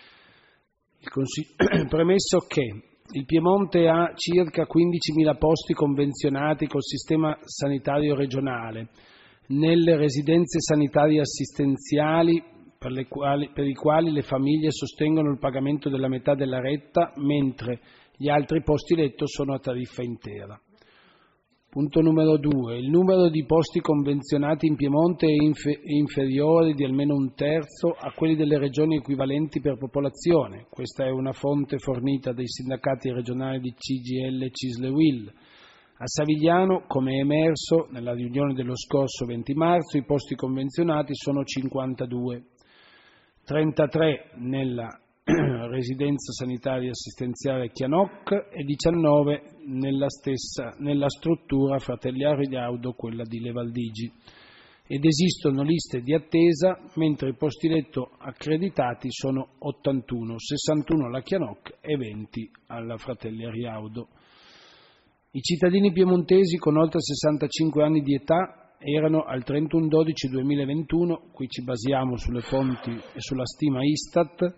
Premesso che il Piemonte ha circa 15.000 posti convenzionati col sistema sanitario regionale nelle residenze sanitarie assistenziali per i quali le famiglie sostengono il pagamento della metà della retta, mentre gli altri posti letto sono a tariffa intera. Punto numero 2. Il numero di posti convenzionati in Piemonte è inferiore di almeno un terzo a quelli delle regioni equivalenti per popolazione. Questa è una fonte fornita dai sindacati regionali di CGIL e CISL-UIL. A Savigliano, come è emerso nella riunione dello scorso 20 marzo, i posti convenzionati sono 52, 33 nella residenza sanitaria assistenziale Chianoc e 19 nella struttura Fratelli Ariaudo, quella di Levaldigi, ed esistono liste di attesa, mentre i posti letto accreditati sono 81, 61 alla Chianoc e 20 alla Fratelli Ariaudo. I cittadini piemontesi con oltre 65 anni di età erano al 31/12/2021, qui ci basiamo sulle fonti e sulla stima Istat,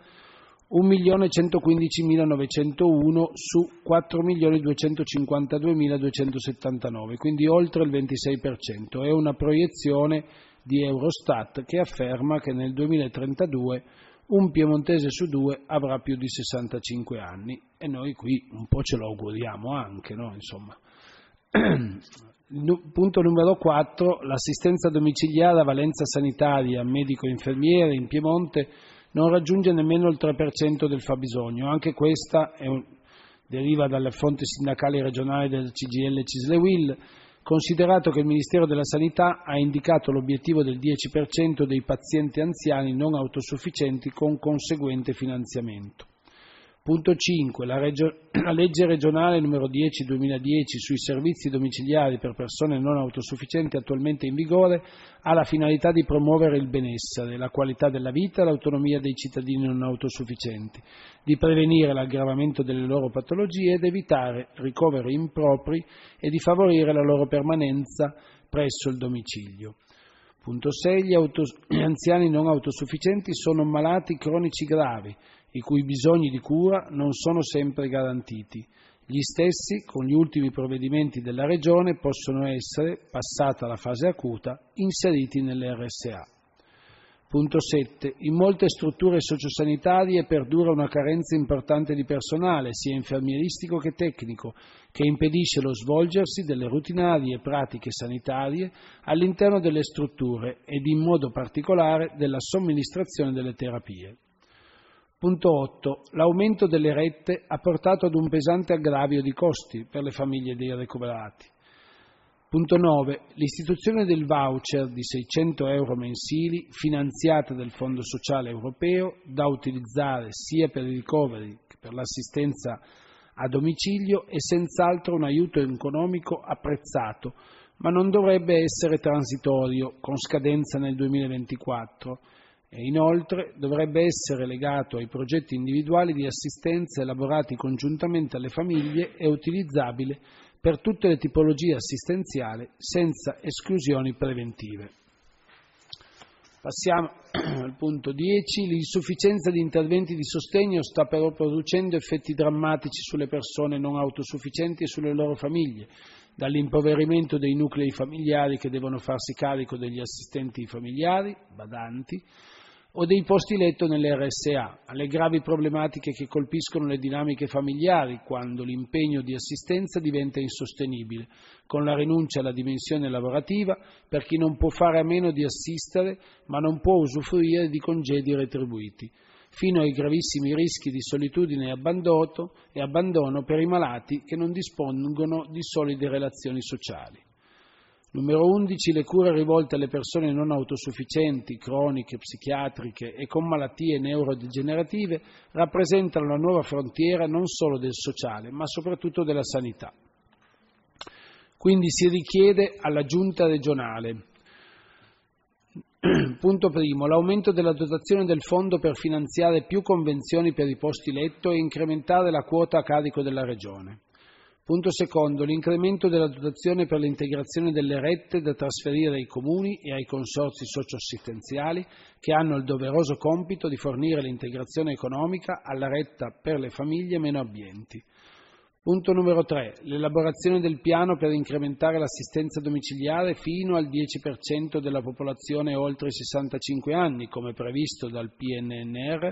1.115.901 su 4.252.279, quindi oltre il 26%. È una proiezione di Eurostat che afferma che nel 2032 un piemontese su 2 avrà più di 65 anni, e noi qui un po' ce lo auguriamo anche, no? Insomma. Punto numero 4. L'assistenza domiciliare a valenza sanitaria medico-infermiere in Piemonte non raggiunge nemmeno il 3% del fabbisogno. Anche questa deriva dalle fonti sindacali regionali del CGIL e CISL-UIL, considerato che il Ministero della Sanità ha indicato l'obiettivo del 10% dei pazienti anziani non autosufficienti con conseguente finanziamento. Punto 5. La legge regionale numero 10/2010 sui servizi domiciliari per persone non autosufficienti, attualmente in vigore, ha la finalità di promuovere il benessere, la qualità della vita e l'autonomia dei cittadini non autosufficienti, di prevenire l'aggravamento delle loro patologie ed evitare ricoveri impropri e di favorire la loro permanenza presso il domicilio. Punto 6. Gli anziani non autosufficienti sono malati cronici gravi, i cui bisogni di cura non sono sempre garantiti. Gli stessi, con gli ultimi provvedimenti della Regione, possono essere, passata la fase acuta, inseriti nelle RSA. Punto 7. In molte strutture sociosanitarie perdura una carenza importante di personale, sia infermieristico che tecnico, che impedisce lo svolgersi delle routinarie pratiche sanitarie all'interno delle strutture ed in modo particolare della somministrazione delle terapie. Punto 8. L'aumento delle rette ha portato ad un pesante aggravio di costi per le famiglie dei recuperati. Punto 9. L'istituzione del voucher di 600 euro mensili, finanziata dal Fondo Sociale Europeo, da utilizzare sia per i ricoveri che per l'assistenza a domicilio, è senz'altro un aiuto economico apprezzato, ma non dovrebbe essere transitorio, con scadenza nel 2024, e inoltre dovrebbe essere legato ai progetti individuali di assistenza elaborati congiuntamente alle famiglie e utilizzabile per tutte le tipologie assistenziali senza esclusioni preventive. Passiamo al punto 10. L'insufficienza di interventi di sostegno sta però producendo effetti drammatici sulle persone non autosufficienti e sulle loro famiglie, dall'impoverimento dei nuclei familiari che devono farsi carico degli assistenti familiari, badanti, o dei posti letto nelle RSA, alle gravi problematiche che colpiscono le dinamiche familiari quando l'impegno di assistenza diventa insostenibile, con la rinuncia alla dimensione lavorativa per chi non può fare a meno di assistere ma non può usufruire di congedi retribuiti, fino ai gravissimi rischi di solitudine e abbandono per i malati che non dispongono di solide relazioni sociali. Numero 11. Le cure rivolte alle persone non autosufficienti, croniche, psichiatriche e con malattie neurodegenerative rappresentano la nuova frontiera non solo del sociale, ma soprattutto della sanità. Quindi si richiede alla Giunta regionale, punto primo, l'aumento della dotazione del fondo per finanziare più convenzioni per i posti letto e incrementare la quota a carico della Regione. Punto secondo, l'incremento della dotazione per l'integrazione delle rette da trasferire ai comuni e ai consorzi socioassistenziali che hanno il doveroso compito di fornire l'integrazione economica alla retta per le famiglie meno abbienti. Punto numero 3, l'elaborazione del piano per incrementare l'assistenza domiciliare fino al 10% della popolazione oltre i 65 anni, come previsto dal PNRR,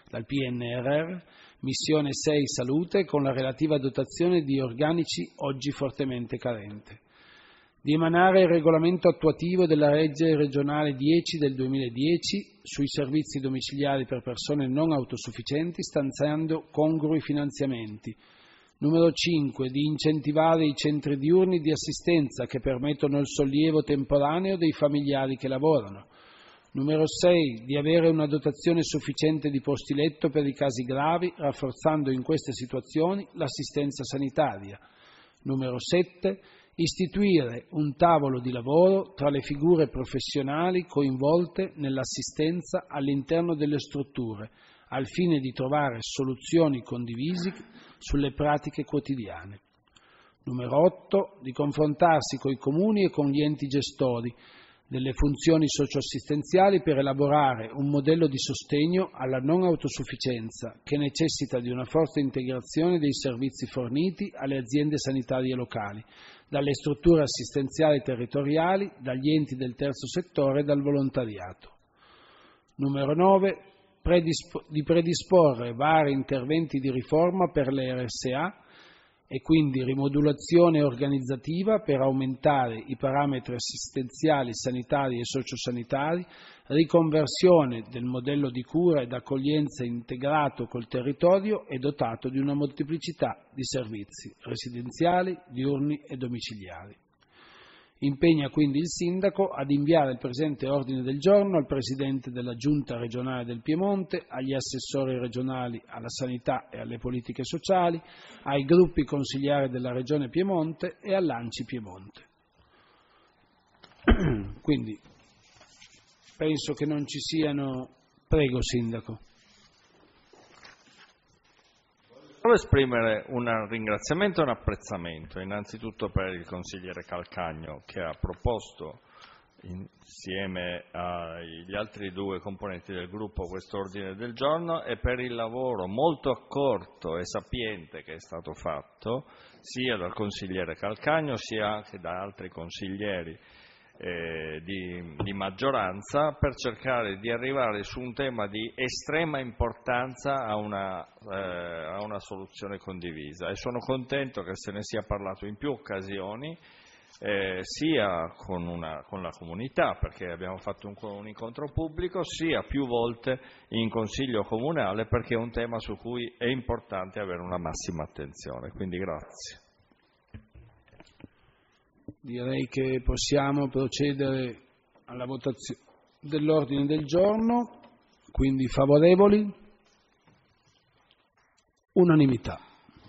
Missione 6 Salute, con la relativa dotazione di organici oggi fortemente carente. Di emanare il regolamento attuativo della legge regionale 10 del 2010 sui servizi domiciliari per persone non autosufficienti, stanziando congrui finanziamenti. Numero 5. Di incentivare i centri diurni di assistenza che permettono il sollievo temporaneo dei familiari che lavorano. Numero 6. Di avere una dotazione sufficiente di posti letto per i casi gravi, rafforzando in queste situazioni l'assistenza sanitaria. Numero 7. Istituire un tavolo di lavoro tra le figure professionali coinvolte nell'assistenza all'interno delle strutture, al fine di trovare soluzioni condivise sulle pratiche quotidiane. Numero 8. Di confrontarsi con i comuni e con gli enti gestori delle funzioni socioassistenziali per elaborare un modello di sostegno alla non autosufficienza che necessita di una forte integrazione dei servizi forniti alle aziende sanitarie locali, dalle strutture assistenziali territoriali, dagli enti del terzo settore e dal volontariato. Numero 9. Di predisporre vari interventi di riforma per le RSA e quindi rimodulazione organizzativa per aumentare i parametri assistenziali, sanitari e sociosanitari, riconversione del modello di cura ed accoglienza integrato col territorio e dotato di una molteplicità di servizi residenziali, diurni e domiciliari. Impegna quindi il Sindaco ad inviare il presente ordine del giorno al Presidente della Giunta regionale del Piemonte, agli assessori regionali alla sanità e alle politiche sociali, ai gruppi consigliari della Regione Piemonte e all'ANCI Piemonte. Quindi penso che non ci siano... Prego, Sindaco. Voglio esprimere un ringraziamento e un apprezzamento innanzitutto per il consigliere Calcagno che ha proposto insieme agli altri due componenti del gruppo questo ordine del giorno e per il lavoro molto accorto e sapiente che è stato fatto sia dal consigliere Calcagno sia anche da altri consiglieri di maggioranza per cercare di arrivare su un tema di estrema importanza a una soluzione condivisa e sono contento che se ne sia parlato in più occasioni sia con la comunità perché abbiamo fatto un incontro pubblico sia più volte in consiglio comunale perché è un tema su cui è importante avere una massima attenzione, quindi grazie. Direi che possiamo procedere alla votazione dell'ordine del giorno, quindi favorevoli? Unanimità.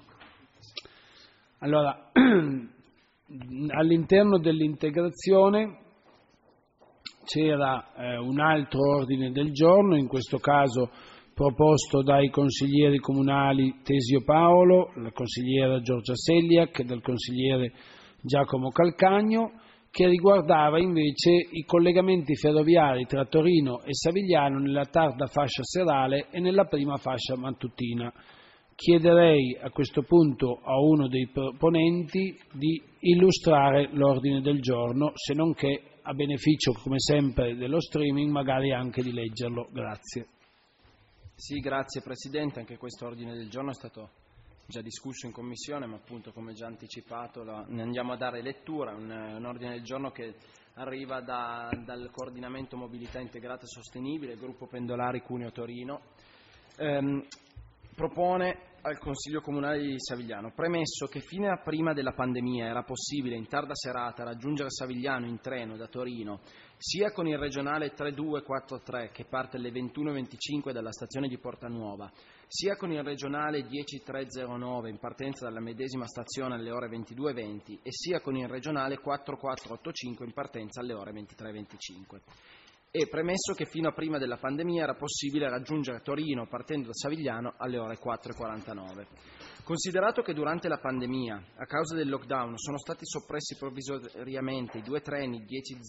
Allora, all'interno dell'integrazione c'era un altro ordine del giorno, in questo caso proposto dai consiglieri comunali Tesio Paolo, la consigliera Giorgia Selliac e dal consigliere Giacomo Calcagno, che riguardava invece i collegamenti ferroviari tra Torino e Savigliano nella tarda fascia serale e nella prima fascia mattutina. Chiederei a questo punto a uno dei proponenti di illustrare l'ordine del giorno, se non che a beneficio, come sempre, dello streaming, magari anche di leggerlo. Grazie. Sì, grazie Presidente. Anche questo ordine del giorno è stato già discusso in Commissione, ma appunto, come già anticipato, ne andiamo a dare lettura. Un ordine del giorno che arriva dal Coordinamento Mobilità Integrata e Sostenibile, Gruppo Pendolari Cuneo Torino. Propone al Consiglio Comunale di Savigliano: premesso che fino a prima della pandemia era possibile in tarda serata raggiungere Savigliano in treno da Torino sia con il regionale 3243 che parte alle 21:25 dalla stazione di Portanuova, sia con il regionale 10309 in partenza dalla medesima stazione alle ore 22:20 e sia con il regionale 4485 in partenza alle ore 23:25. E premesso che fino a prima della pandemia era possibile raggiungere Torino partendo da Savigliano alle ore 4:49. Considerato che durante la pandemia, a causa del lockdown, sono stati soppressi provvisoriamente i due treni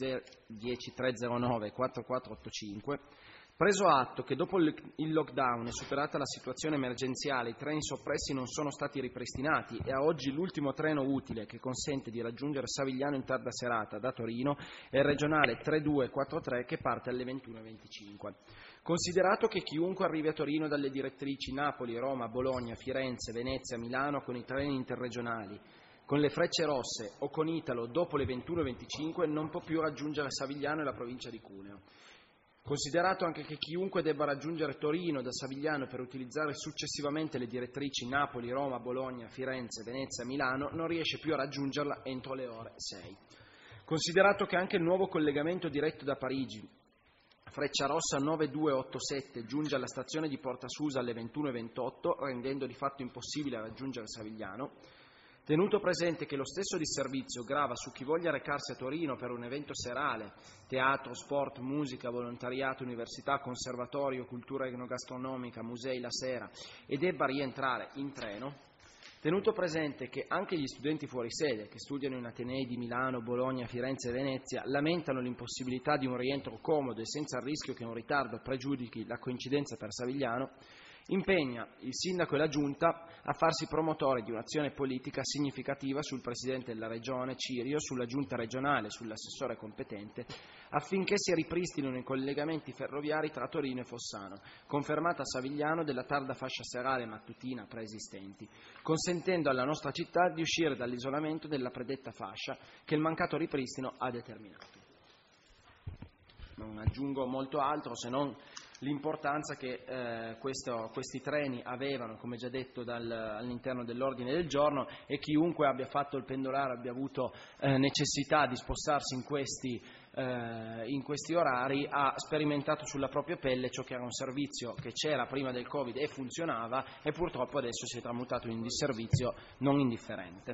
10309 e 4485, preso atto che dopo il lockdown e superata la situazione emergenziale i treni soppressi non sono stati ripristinati e a oggi l'ultimo treno utile che consente di raggiungere Savigliano in tarda serata da Torino è il regionale 3243 che parte alle 21:25. Considerato che chiunque arrivi a Torino dalle direttrici Napoli, Roma, Bologna, Firenze, Venezia, Milano con i treni interregionali, con le Frecce Rosse o con Italo dopo le 21:25 non può più raggiungere Savigliano e la provincia di Cuneo. Considerato anche che chiunque debba raggiungere Torino da Savigliano per utilizzare successivamente le direttrici Napoli, Roma, Bologna, Firenze, Venezia, Milano non riesce più a raggiungerla entro le ore 6. Considerato che anche il nuovo collegamento diretto da Parigi, Frecciarossa 9287, giunge alla stazione di Porta Susa alle 21:28, rendendo di fatto impossibile raggiungere Savigliano. Tenuto presente che lo stesso disservizio grava su chi voglia recarsi a Torino per un evento serale, teatro, sport, musica, volontariato, università, conservatorio, cultura enogastronomica, musei la sera, e debba rientrare in treno. Tenuto presente che anche gli studenti fuori sede, che studiano in atenei di Milano, Bologna, Firenze e Venezia, lamentano l'impossibilità di un rientro comodo e senza il rischio che un ritardo pregiudichi la coincidenza per Savigliano, impegna il Sindaco e la Giunta a farsi promotore di un'azione politica significativa sul Presidente della Regione Cirio, sulla Giunta regionale e sull'assessore competente, affinché si ripristinino i collegamenti ferroviari tra Torino e Fossano, confermata a Savigliano della tarda fascia serale e mattutina preesistenti, consentendo alla nostra città di uscire dall'isolamento della predetta fascia che il mancato ripristino ha determinato. Non aggiungo molto altro se non l'importanza che questi treni avevano, come già detto all'interno dell'ordine del giorno, e chiunque abbia fatto il pendolare, abbia avuto necessità di spostarsi in questi orari, ha sperimentato sulla propria pelle ciò che era un servizio che c'era prima del Covid e funzionava, e purtroppo adesso si è tramutato in un disservizio non indifferente.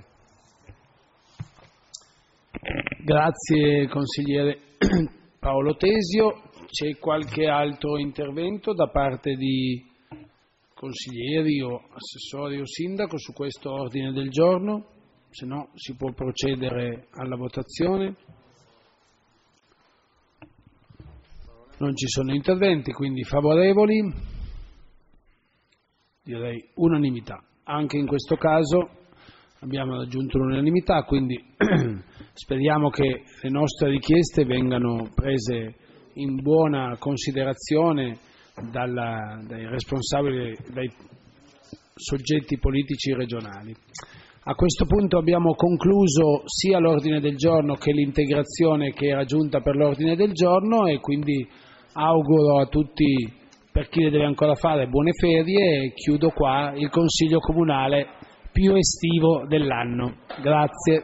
Grazie consigliere Paolo Tesio. C'è qualche altro intervento da parte di consiglieri o assessori o sindaco su questo ordine del giorno? Se no si può procedere alla votazione. Non ci sono interventi, quindi favorevoli? Direi unanimità. Anche in questo caso abbiamo raggiunto l'unanimità, quindi speriamo che le nostre richieste vengano prese in buona considerazione dai responsabili, dai soggetti politici regionali. A questo punto abbiamo concluso sia l'ordine del giorno che l'integrazione che era giunta per l'ordine del giorno, e quindi auguro a tutti, per chi le deve ancora fare, buone ferie, e chiudo qua il Consiglio Comunale più estivo dell'anno. Grazie.